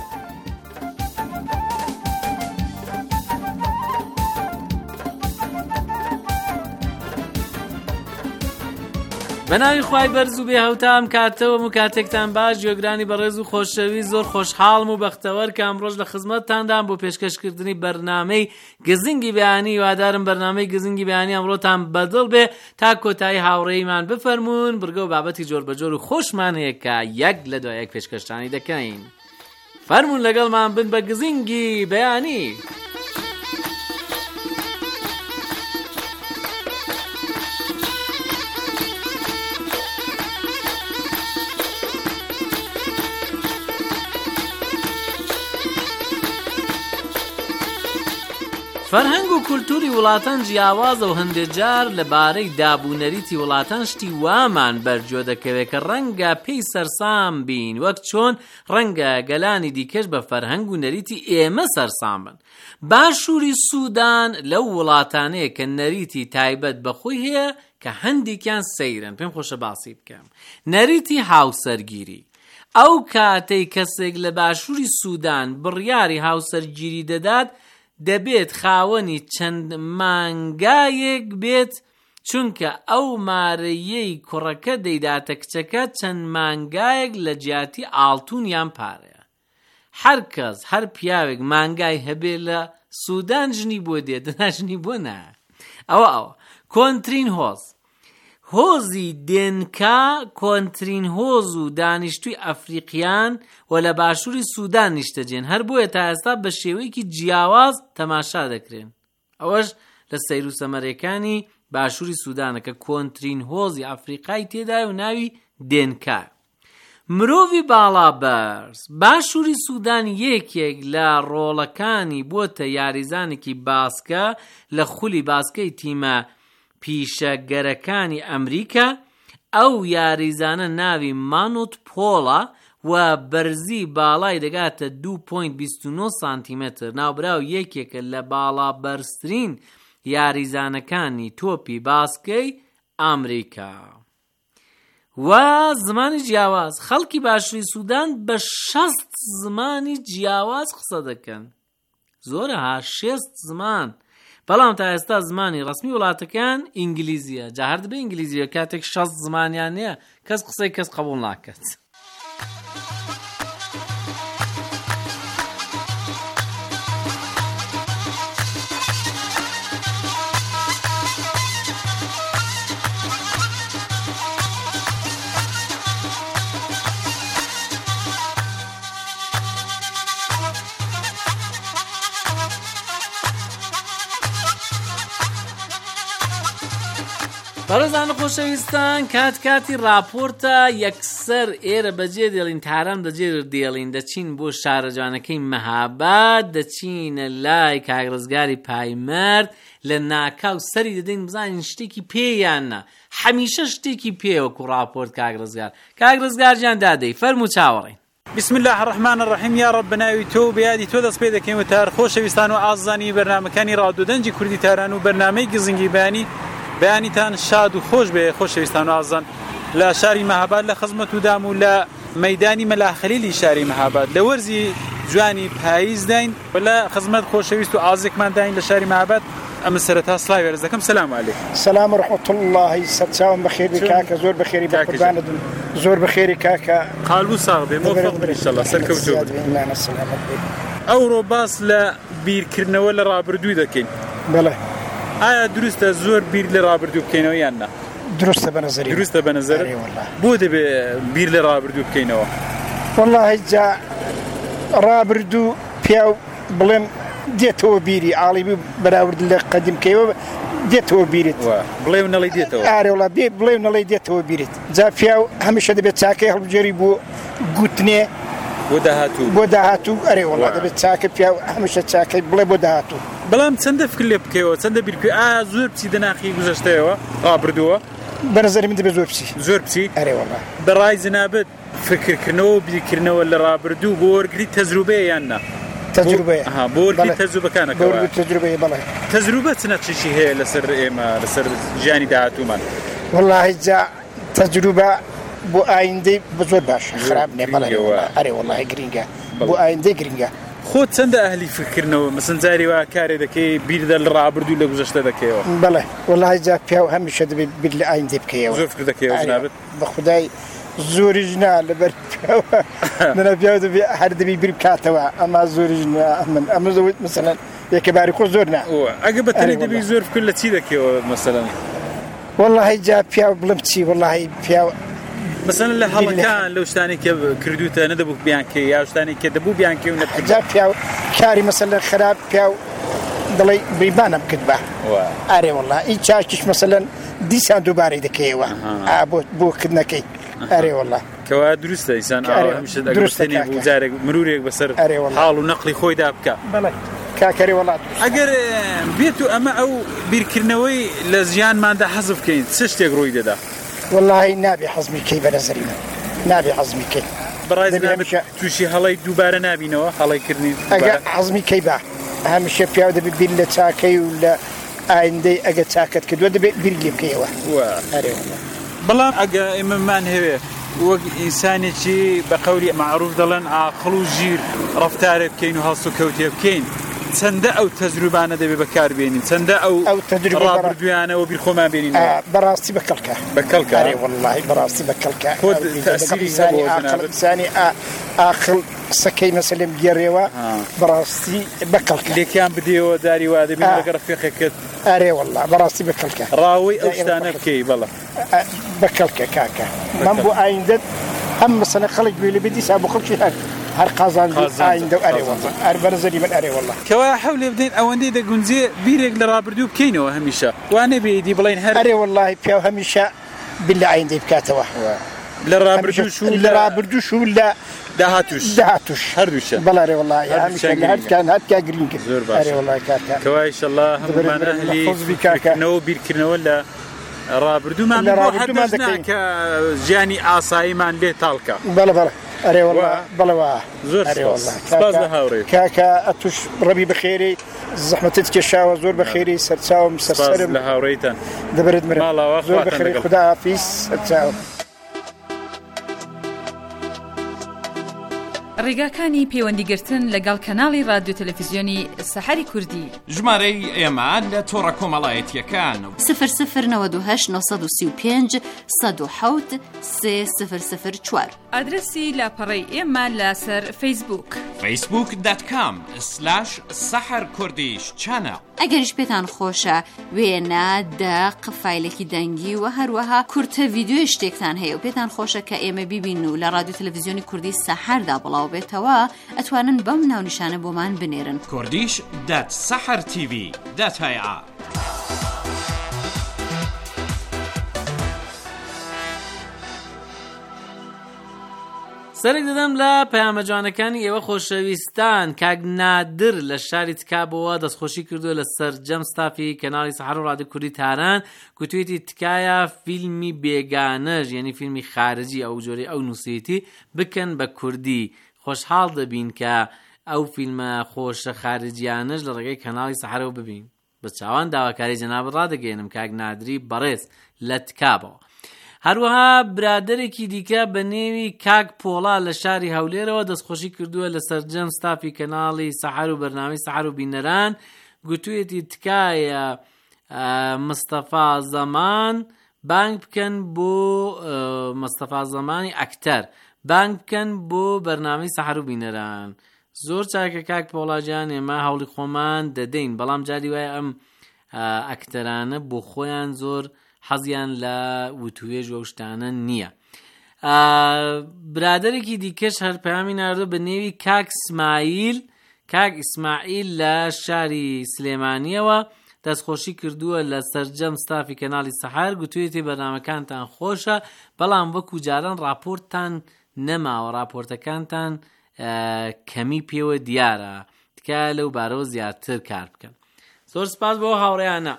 بەناوی خوای بەرز و بێهەوتام کاتەوە و کاتێکتان باش گوێگرانی بەڕێز و خۆشەوی زۆر خۆشحاڵم و بەختەوەر کە ئەمڕۆژ لە خزمەتتاندام بۆ پێشکەشکردنی بەرنامەی گزنگی بەیانی. وادارم بەرنامەی گزنگی بەیانی ئەمڕۆتان بەدڵ بێ تا کۆتایی هاوڕێیمان بفەرمونون. بڕگە و بابەتی جۆر بەجۆر و خۆشمان هەیە کە یەک لە دوای یەک پێشکەشتانی دەکەین. فەرمونون لەگەڵمان بن بە گزنگی بەیانی. فەرهەنگ و کولتوری وڵاتان جیاوازە و هەندێک جار لەبارەی دابوونەریتی وڵاتان شتی وامان بەرجۆ دەکەوێت کە ڕەنگە پێی سەرسام بین، وەک چۆن ڕەنگە گەلانی دیکەش بە فەرهەنگ و نەریتی ئێمە سەرسام بن. باشووری سوودان لەو وڵاتانەیە کە نەریتی تایبەت بەخۆی هەیە کە هەندێکیان سەیرن. پێم خۆشە باسی بکەم. نەریتی هاوسەرگیری. ئەو کاتەی کەسێک لە باشووری سوودان بڕیاری هاوسەرگیری دەدات دەبێت خاوەنی چەند مانگایەک بێت، چونکە ئەو مارەیەی کوڕەکە دەیداتە کچەکە چەند مانگایەک لە جیاتی ئاڵتون یان پارەیە. هەر کەس هەر پیاوێک مانگای هەبێ لە سوودان ژنی بۆ دێت، ناژنی بۆ نایە. ئەوە کۆنترین هۆز. هۆزی دێنکا کۆنترین هۆز و دانیشتوی ئەفریقیان و لە باشووری سوودان نیشتەجێن، هەر بۆیە تا ئێستا بە شێوەیەکی جیاواز تەماشا دەکرێن. ئەوەش لە سەیر و سەمەرەکانی باشووری سوودانە کە کۆنترین هۆزی ئەفریقای تێدای و ناوی دێنکا. مرۆڤی باڵابەرز. باشووری سوودان یەکێک لە ڕۆڵەکانی بۆتە یاریزانێکی باسکە لە خولی باسکەی تیمە پیشەگەرەکانی ئەمریکا. ئەو یاریزانە ناوی مانوت پۆڵە و بەرزی باڵای دەگاتە 2.29 سانتیمتر. ناوبراو یەکێکە لە باڵا بەرزترین یاریزانەکانی تۆپی باسکەی ئەمریکا. و زمانی جیاواز. خەڵکی باشووری سوودان بە 60 زمانی جیاواز قسە دەکەن. زۆرە ها 60 زمان. بەڵام تا ئێستا زمانی ڕسمی وڵاتەکان ئینگلیزیە. جا هەر دەبێ ئینگلیزیە کاتێک 60 زمانیان نییە کەس قسەی کەس قبوڵ ناکات. بەڕێزان خۆشەویستان، کاتی راپۆرتە یەکسەر ئێرە بەجێ دێڵین تارام دەجێر دێڵین دەچین بۆ شارە جوانەکەی مەهاباد، دەچینە لای کاگڕزگاری پایمەرد لە ناکاو سەری دەدەین بزانین شتێکی پێیاننا. هەمیشە شتێکی پێوەکو راپۆرت کاگڕزگار جیان دادەی فەرموو چاوەڕێین. بسم الله الرحمن الرحیم. یا رب بناوی تۆ بیادی تۆ دەست پێ دەکەین و تار خۆشەویستان و ئازانی بەرنامەکانی ڕادیۆدەنجی کوردی تاران و بەرنامەی گزنگی بەیانیتان شاد و خۆش بێ خۆشەویستان و ئازان لە شاری مەهاباد لە خزمەت و دام و لە مەیدانی مەلاخەلیلی شاری مەهاباد لە وەرزی جوانی پاییز داین و لە خزمەت خۆشەویست و ئازێکمان داین لە شاری مەهاباد. ئەمە سەرەتا سڵاوی وەرز دەکەم. سەلام عەلەیکم. سەلام و ڕەحمەت اللهی سەرچاوم بەخێر بێ کاکە، زۆر بەخێری بە قوربانت زۆر بەخێری کاکە. قالبوو ساغ بێ موفق بن ئینشەڵڵا سەرکەوتوو بن. ئەوڕۆ باس لە بیرکردنەوە لە ڕابردووی دەکەین. بەڵێ. ئایا دروستە زۆر بیر لە ڕابردوو بکەینەوە یان نا؟ دروستە بەنەزەری. دروستە بەنەزەر. بۆ دەبێ بیر لە ڕابردوو بکەینەوە؟ وەڵڵاهی جا ڕابردوو پیاو بڵێم دێتەوە بیری ئاڵیبی بەراورد لە قەدیمکەیەوە دێتەوە بیریت. بڵێ و نەڵی دێتەوە. ئارێ وڵا بڵێ و نەڵی دێتەوە بیریت. جا پیاو هەمیشە دەبێت چاکەی هەڵبژێری بۆ گوتنێ بۆ داهاتوو. ئەرێ وڵا دەبێت چاکە پیاو هەمیشە چاکەی بڵێ بۆ داهاتوو. بەڵام چەندە فکر لێ بکەیەوە، چەندە بیرکوێ ئایا زۆر پچی دەناخی گوزەشتەوە ڕابردووە؟ بەنەزەری من دەبێت زۆر پچی. ئەرێ وڵا بەڕای جەنابەت فکرکردنەوە و بیرکردنەوە لە ڕابردوو بۆ وەرگری تەجروبەیە یان نا؟ تجربة بوربي تجربة كانك بوربي تجربة بلا تجربة سنتشي هي لسر إما لسر جاني دعاتو والله جا تجربة بو آيندي بزور باش خرابني بلا أري والله جرينجا بو آيندي جرينجا خود چەندە ئەهلی فکردنەوە مەسەن جاری وا کارێ دەکەی بیردە لە ڕابردوو لە گوزەشتە دەکەیەوە بەڵێ وەڵاهی جا پیا و هەمیشە دەبێت بیر لە ئایندێ بکەیەوە زۆر فکر دەکەیەوە جنابەت بە خودای زۆریش نا لەبەر پیاوە منە پیاو دەبێ هەر دەبێ بیر بکاتەوە ئەما زۆریش نا من ئەمە زەوت مەسەلەن یەکەباری خۆ زۆر نا ئەگە بەتەنێک دەبێ زۆر فکر لە چی دەکەیەوە مەسەلەن وەڵاهی جا پیاو بڵم چی وەڵاهی پیاو مثلا لە هەڵەکان لەو شتانی کە کردوتە نەدەبوو بیانکەی یا شتانی کە دەبوو بیانکەی و نەکرد جا پیاو کاری مەسەلەن خراپ پیاو دڵی بریبانم کرد بە ئارێ وەڵا ئی چاکیش مەسەلەن دیسان دووبارەی دەکەیەوە بۆ کردنەکەی ئارێ وەڵا کەوا دروستە ئیسان هەمیشە دەگەستێنێ بوو جارێک مرورێک بەسەر حاڵ و نەقلی خۆیدا بکە بەڵێ کاکەری وڵات ئەگەر بێت و ئەمە ئەو بیرکردنەوەی لە ژیانماندا حەزف بکەین چ شتێک ڕووی دەدا والله نابي حزمي كي بنزري نابي حزمي كي برايز توشي هلاي دوباره نابينوا هلاي كرني اجا حزمي كي با اهم شيء بياو دبي بيل تاكي ولا عندي اجا تاكت كدو دبي بيل كيوا بلا اجا اممان هي وق انساني شي بقولي معروف دلن عقل وجير رفتار بكين وهالسو كوتي بكين چەندە ئەو تەجروبانە دەبێ بەکار بێنین چەندە ئەو ڕابردویانەوە بیرخۆمان بێنین بەڕاستی بەکەڵکە بەکەڵکە ئەرێ وەڵڵاهی بەڕاستی بەکەڵکە ئینسانی ئاقڵ سەکەی مەسەلێم گێڕێەوە بەڕاستی بەکەڵکە لێکیان بدێەوە داری وا دەبێت لەگە ڕەفیقێکت ئەرێ وەڵڵا بەڕاستی بەکەڵکە ڕاوەی ئەو شتانە بکەی بەڵە بەکەڵکە کاکە من بۆ ئایندەت هەم مەسەلە خەڵک بێ لە بێ دیسا بۆ خەڵکی هەر قازان ئایندە و ئەرێ وەڵڵا هەر بەرزەری من ئەرێ وەڵڵا کەوا حەولێ بدەین ئەوەندەی دەگونجێ بیرێک لە ڕابردوو بکەینەوە هەمیشە وانە بێدی بڵین هەر ئەرێ وەڵڵاهی پیاو هەمیشە بیل لە ئایندەی بکاتەوە لە ڕابردووش و لە داهاتوش هەردووشە بەڵێ ئەرێ وەڵڵاهی هەمیشە لە هەرکان هەرکا گرینگە زۆر باش ئەرێ وەڵڵاهی کاکە کەوا ئینشەڵڵا هەموومان ئەهلی فکرکردنەوە و بیرکردنەوە لە ڕابردوومان دەکەین کە ژیانی ئاساییمان لێ تاڵکە بەڵێ ئەرێ وەڵڵا بەڵێ زۆر سپاس لە هاوڕێ کاکە ئەتوش ڕەبی بەخێری زەحمەتت کێشاوە زۆر بەخێری سەرچاوم سەرسەرم لە هاوڕێیتان دەبرێت مرە زۆر بەخێری خوداحافیز سەرچاوم ڕێگاکانی پەیوەندیگرتن لەگەڵ کەناڵی رادیۆ تەلەڤیزیۆنی سەحەری کوردی ژمارەی ئێمە لە تۆڕە کۆمەڵایەتیەکان 0098 935 107 3004 ئادرسی لاپەڕەی ئێمە لەسەر فەیسبووک facebook.com/saharkurdish ئەگەریش پێتان خۆشە وێنە دەق فایلێکی دەنگی و هەروەها کورتە ڤیدیۆ شتێکتان هەیە و پێتان خۆشە کە ئێمە بیبین و لە رادیۆ تەلەڤیزیۆنی کوردی سەحەردا بڵاو بێتەوە ئەتوانن بەم ناونیشانە بۆمان بنێرن kurdish.sahartv.ia سەرێک دەدەم لە پەیامە جوانەکانی ئێوە خۆشەویستان کاک نادر لە شاری تکابەوە دەستخۆشی کردووە لە سەرجەم ستافی کەناڵی سەحەر و رادیۆ کوردی تاران گوتوێتی تکایە فیلمی بێگانەش یعنی فیلمی خارجی ئەو جۆرەی ئەو نووسێتی بکەن بە کوردی خۆشحاڵ دەبین کە ئەو فیلمە خۆشە خارجیانەش لە ڕێگەی کەناڵی سەحەرەوە ببین بە چاوان داواکاری جەنابەت ڕادەگەێنم کاک نادری بەڕێز لە تکابەوە. هەروەها برادێکی دیکە بە نێوی کاک پۆڵا لە شاری هەولێرەوە دەستخۆشی کردووە لە سەرجەم ستافی کەناڵی سەحەر و بەرنامەی سەحەر و بینەران گوتوێتی تکایە مستەفا زەمان بانگ بکەن بۆ مستەفا زەمانی ئەکتەر بانگ بکەن بۆ بەرنامەی سەحەر و بینەران. زۆر چاکە کاک پۆڵاجان ئێمە هەوڵی خۆمان دەدەین بەڵام جاری وایە ئەم ئەکتەرانە بۆ خۆیان زۆر حەزیان لە وتوێژ و شتانە نییە. برادێکی دیکەش هەر پەیامی ناردووە بە نێوی کاک ئیسماعیل لە شاری سلێمانیەوە دەستخۆشی کردووە لە سەرجەم ستافی کەناڵی سەحەر گوتوێتی بەرنامەکانتان خۆشە بەڵام وەکو جاران راپۆرتتان نەماوە راپۆرتەکانتان کەمی پێوە دیارە تکایە لەو بارەوە زیاتر کار بکەن. زۆر سپاس بۆ هاوڕێیانە.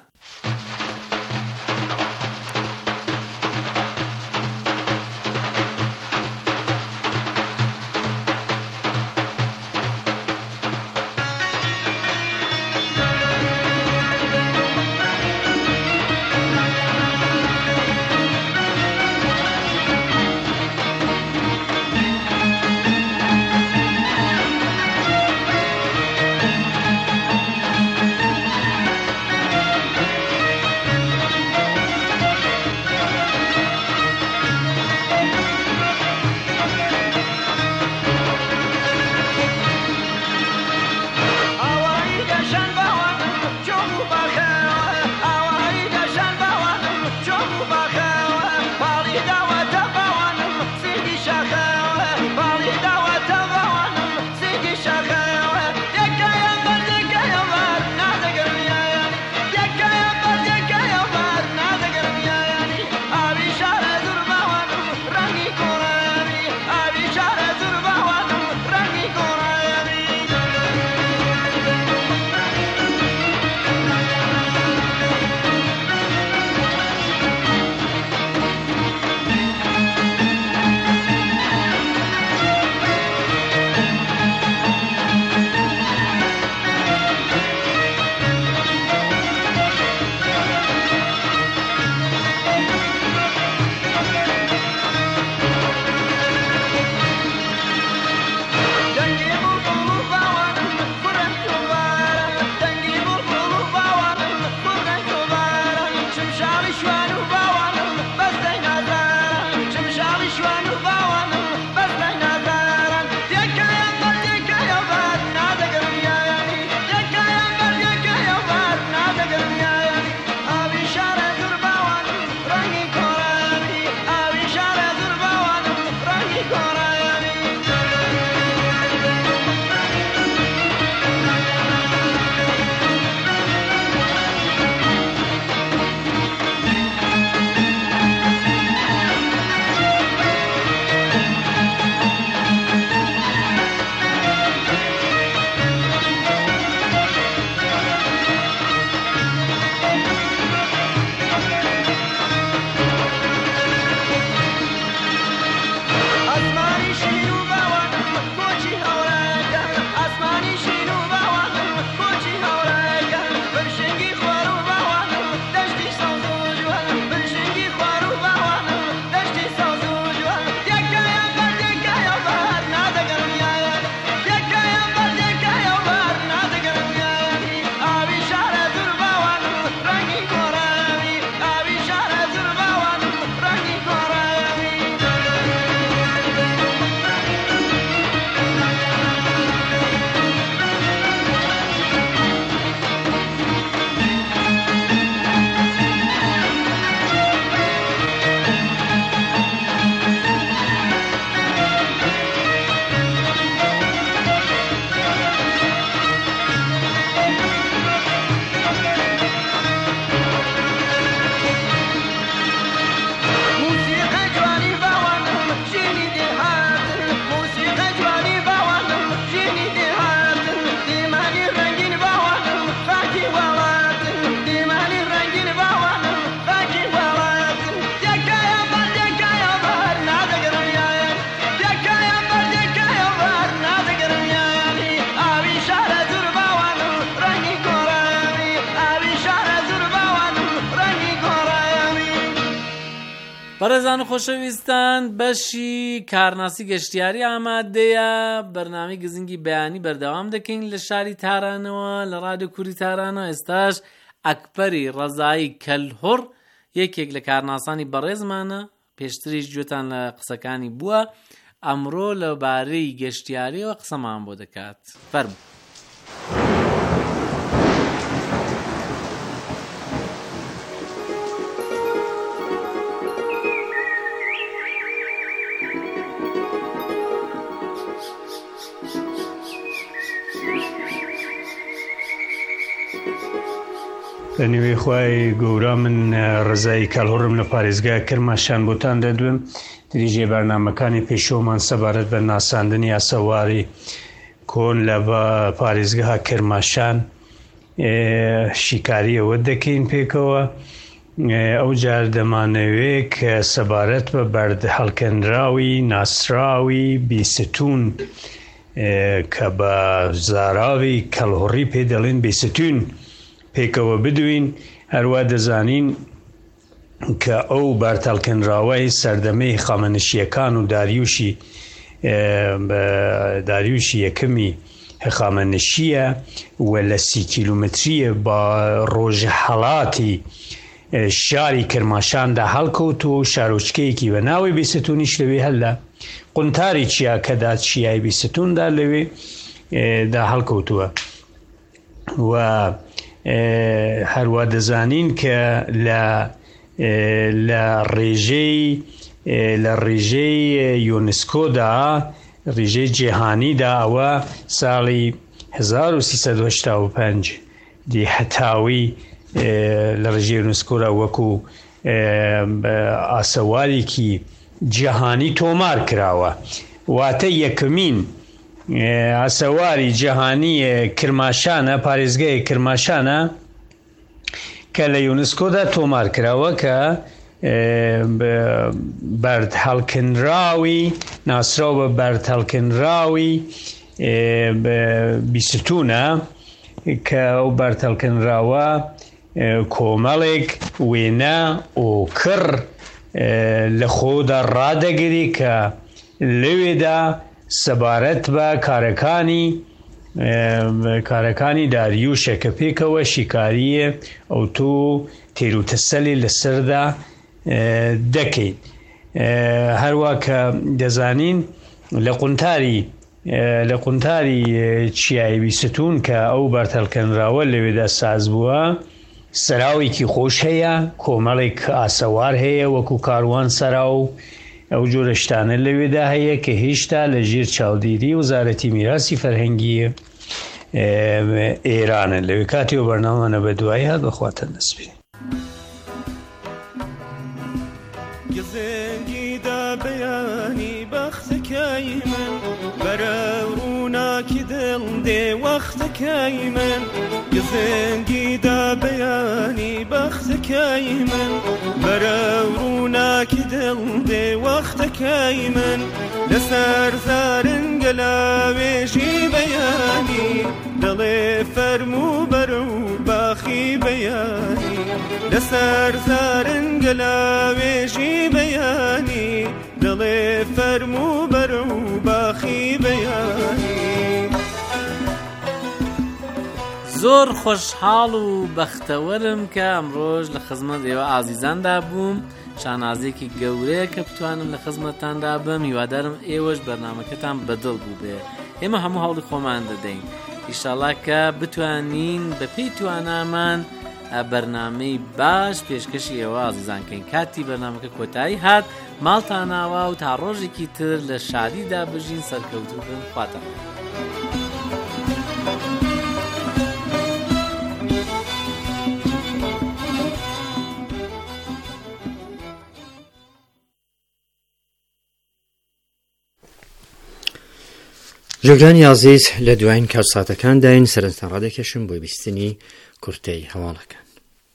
بەڕێزان و خۆشەویستان بەشی کارناسی گەشتیاری ئامادەیە بەرنامەی گزنگی بەیانی بەردەوام دەکەین لە شاری تارانەوە لە ڕادیۆ کوردی تارانەوە. ئێستاش ئەکبەری ڕەزایی کەلهۆڕ یەکێک لە کارناسانی بەڕێزمانە، پێشتریش گوێتان لە قسەکانی بووە، ئەمڕۆ لەبارەی گەشتیاریەوە قسەمان بۆ دەکات. فەرموو. بە نوێی خوای گەورە من ڕزایی کەلهۆڕم لە پارێزگای کرماشان بۆتان دەدوێم. دریژێ بەرنامەکانی پێشۆمان سەبارەت بە ناساندنی ئاسەواری کۆن لە پارێزگەها کرماشان شیکاریەوە دەکەین پێکەوە. ئەو جار دەمانەوێت کە سەبارەت بە بەرد هەڵکەنراوی ناسراوی بیستون کە بە زاراوی کەلهۆڕی پێ دەڵێن بیستون پێکەوە بدوین. هەروە دەزانین کە ئەو بەرتەڵکەنراوەی سەردەمەی خامەنشیەکان و داریوشی یەکەمی هەخامەنشیە و لە 30 کیلومتریە بە ڕۆژهەڵاتی شاری کرماشاندا هەڵکەوتووە و شارۆچکەیەکی بە ناوی بیستونیش لەوێ هەلە قونتاری چیاکەدا چیای بیستوندا لەوێ دا هەڵکەوتووە. و هەروە دەزانین کە لە ڕێژەی یۆنسکۆدا ڕێژەی جیهانیدا ئەوە ساڵی 1385 دی هەتاوی لە ڕێژەی یۆنسکۆدا وەکو ئاسەوارێکی جیهانی تۆمار کراوە. واتە یەکەمین ئاسەواری جیهانی کرماشانە، پارێزگای کرماشانە کە لە یونسکۆدا تۆمار کراوە کە بەرد هەڵکەنراوی ناسراو بە بەرد هەڵکەنراوی بیستونە کە ئەو بەرد هەڵکەنراوە کۆمەڵێک وێنە ئۆکڕ لە خۆدا ڕادەگری کە لەوێدا سەبارەت بە کارەکانی داریوشە کە پێکەوە شیکاریە ئەو تۆ تێروتەسەلی لەسەردا دەکەیت. هەروە کە دەزانین لە قونتاری چیای بیستون کە ئەو بەرتەڵکەنراوە لەوێدا ساز بووە سەراوێکی خۆش هەیە، کۆمەڵێک ئاسەوار هەیە وەکو کاروان سەرا و ئەو جۆرە شتانە لەوێدا هەیە کە هێشتا لە ژێر چاودێری وەزارەتی میراسی فەرهەنگی ئێرانە. لەوێ کاتیەوە بەرنامەمانە بە دوای هات بەخواتە نەسبی. گزنگیدا بەیانی بەختەکەی من بەرە ڕووناکی دڵ دێ وەختەکەی من گزنگیدا بەیانی بەختەکەی من بەرە ڕووناکی دڵ دێ وەختەکەی من لەسەر زارنگە لاوێژی بەیانی دڵێ فەرموو بەرە و باخی بەیانی لەسەر زارنگە لاوێژی بەیانی دڵێ فەرموو بەرە و باخی بەیانی. زۆر خۆشحاڵ و بەختەوەرم کە ئەمڕۆژ لە خزمەت ئێوە ئازیزاندا بووم. شانازێکی گەورەیە کە بتوانم لە خزمەتتاندا بم. هیوادارم ئێوەش بەرنامەکەتان بەدڵ بوو بێ. ئێمە هەموو هەوڵی خۆمان دەدەین ئیشەڵا کە بتوانین بە پێی توانامان بەرنامەی باش پێشکەشی ئێوە ئازیزانکەین. کاتی بەرنامەکە کۆتایی هات، ماڵتاناوە و تا ڕۆژێکی تر لە شادیدا بژین سەرکەوتوو بن. خواتان ژێگرانی عزیز لە دوایین کارساتەکان داین سەرنجتان ڕادێکێشم بۆی بیستنی کورتەی هەواڵەکان.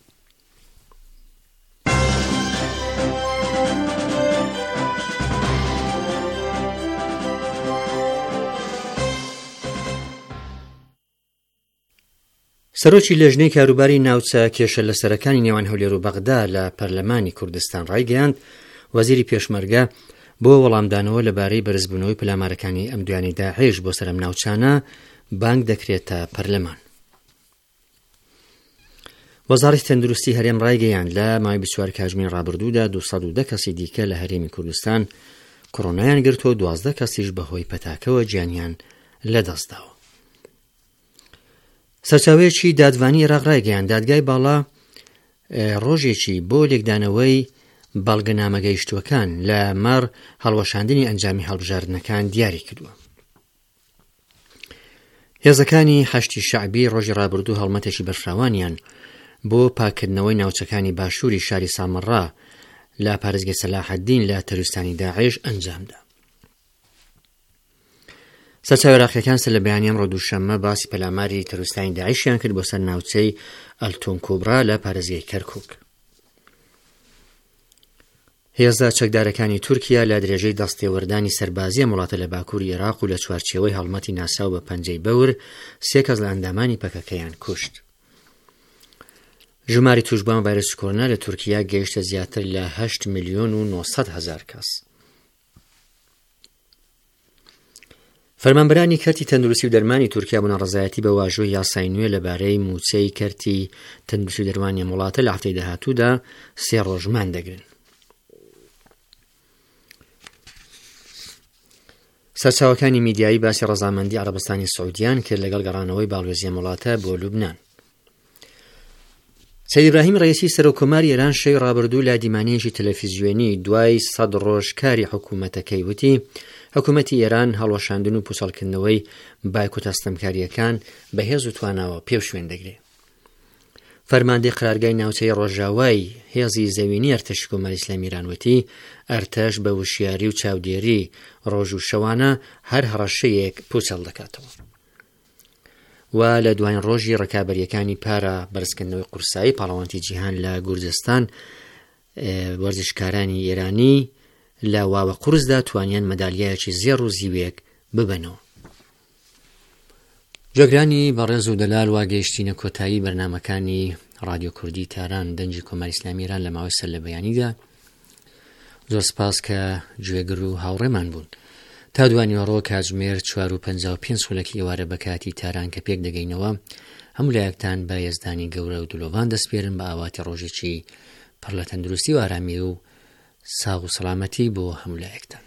سەرۆکی لێژنەی کاروباری ناوچە کێشە لە سەرەکانی نێوان هەولێر و بەغدا لە پەرلەمانی کوردستان ڕایگەیاند وەزیری پێشمەرگە بۆ وەڵامدانەوە لەبارەی بەرزبوونەوەی پلامارەکانی ئەم دوانی داعش بۆ سەرم ناوچانە بانگ دەکرێتە پەرلەمان. وەزارەتی تەندروستی هەرێم ڕایگەیاند لە مای 24 کاتژمێری ڕابردوودا 210 کەسی دیکە لە هەرێمی کوردستان کۆڕۆنایان گرتووە، 12 کەسیش بەهۆی پەتاکەوە گیانیان لەدەستداوە. سەرچاوەیەکی دادوانی عێراق ڕایگەیاند دادگای باڵا ڕۆژێکی بۆ لێکدانەوەی بەڵگە نامەگەیشتووەکان لە مەڕ هەڵوەشاندنی ئەنجامی هەڵبژاردنەکان دیاری کردووە. هێزەکانی حەشتی شەعبی ڕۆژی ڕابردوو هەڵمەتێکی بەرفراوانیان بۆ پاکردنەوەی ناوچەکانی باشووری شاری سامەڕا لە پارێزگای سەلاحەددین لە تەروریستانی داعش ئەنجامدا. سەرچاوە عێراقیەکان سەر لە بەیانی ئەمڕۆ دووشەممە باسی پەلاماری تەروریستانی داعشیان کرد بۆ سەر ناوچەی ئەلتۆن کۆبرا لە پارێزگای کەرکووک. هێزە چەکدارەکانی تورکیا لە درێژەی دەستێوەردانی سەربازیە وڵاتە لە باکووری عێراق و لە چوارچێوەی هەڵمەتی ناساو بە پەنجەی بەور 3 کەس لە ئەندامانی پەکەکەیان کوشت. ژماری توشبان ڤایرۆسی کۆرۆنا لە تورکیا گەیشتە زیاتر لە 8,900,000 کەس. فەرمانبەرانی کەرتی تەندروستی و دەرمانی تورکیا بوون ڕزایەتی بە واژۆی یاسای نوێ لەبارەی موچەی کەرتی تەندروستی و دەرمانی وڵاتە لە هەفتەی داهاتوودا 3 ڕۆژمان دەگرن. سەرچاوەکانی میدیایی باسی ڕەزامەندی عەرەبستانی سعودیان کرد لەگەڵ گەڕانەوەی باڵوێزیە وڵاتە بۆ لوبنان. سەید ئیبراهیم ڕەییسی سەرۆکۆماری ئێران شەوی ڕابردوو لە دیمانەیەکی تەلەڤیزیۆنی دوای 100 ڕۆژ کاری حکوومەتەکەی وتی حکوومەتی ئێران هەڵوەشاندن و پوچەڵکردنەوەی بایکۆتە ئەستەمکاریەکان بەهێز و تواناوە پێو شوێن دەگرێت. فەرماندەی قرارگای ناوچەی ڕۆژاوای هێزی زەوینی ئەرتەشی کۆماری ئیسلامی ئیران وتی ئەرتەش بە وشیاری و چاودێری ڕۆژ و شەوانە هەر هەڕەشەیەک پوچەڵ دەکاتەوە. و لە دوایین ڕۆژی ڕکابەریەکانی پارە بەرزکردنەوەی قورسایی پاڵەوانتی جیهان لە گورجستان وەرزشکارانی ئێرانی لە واوە قورسدا توانیان مەدالیایەکی زێڕ و زیوێک ببنەوە. جۆگرانی بەڕێز و دەلال واگەیشتینە کۆتایی بەرنامەکانی رادیۆ کوردی تاران دەنجی کۆماری ئیسلامی ئیران لە ماوەی سەر لە بەیانیدا. زۆر سپاس کە گوێگر و هاوڕێمان بوون. تا دوانیوەڕۆ کاتژمێر 4:55 خولەکی ئێوارە بە کاتی تاران کە پێک دەگەینەوە هەموو لایەکتان بە یەزدانی گەورە و دلۆڤان دەسپێرن بە ئاواتی ڕۆژێکی پڕ لە تەندروستی و ئارامی و ساغ و سەلامەتی بۆ هەموو لایەکتان.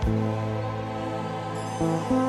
Thank you.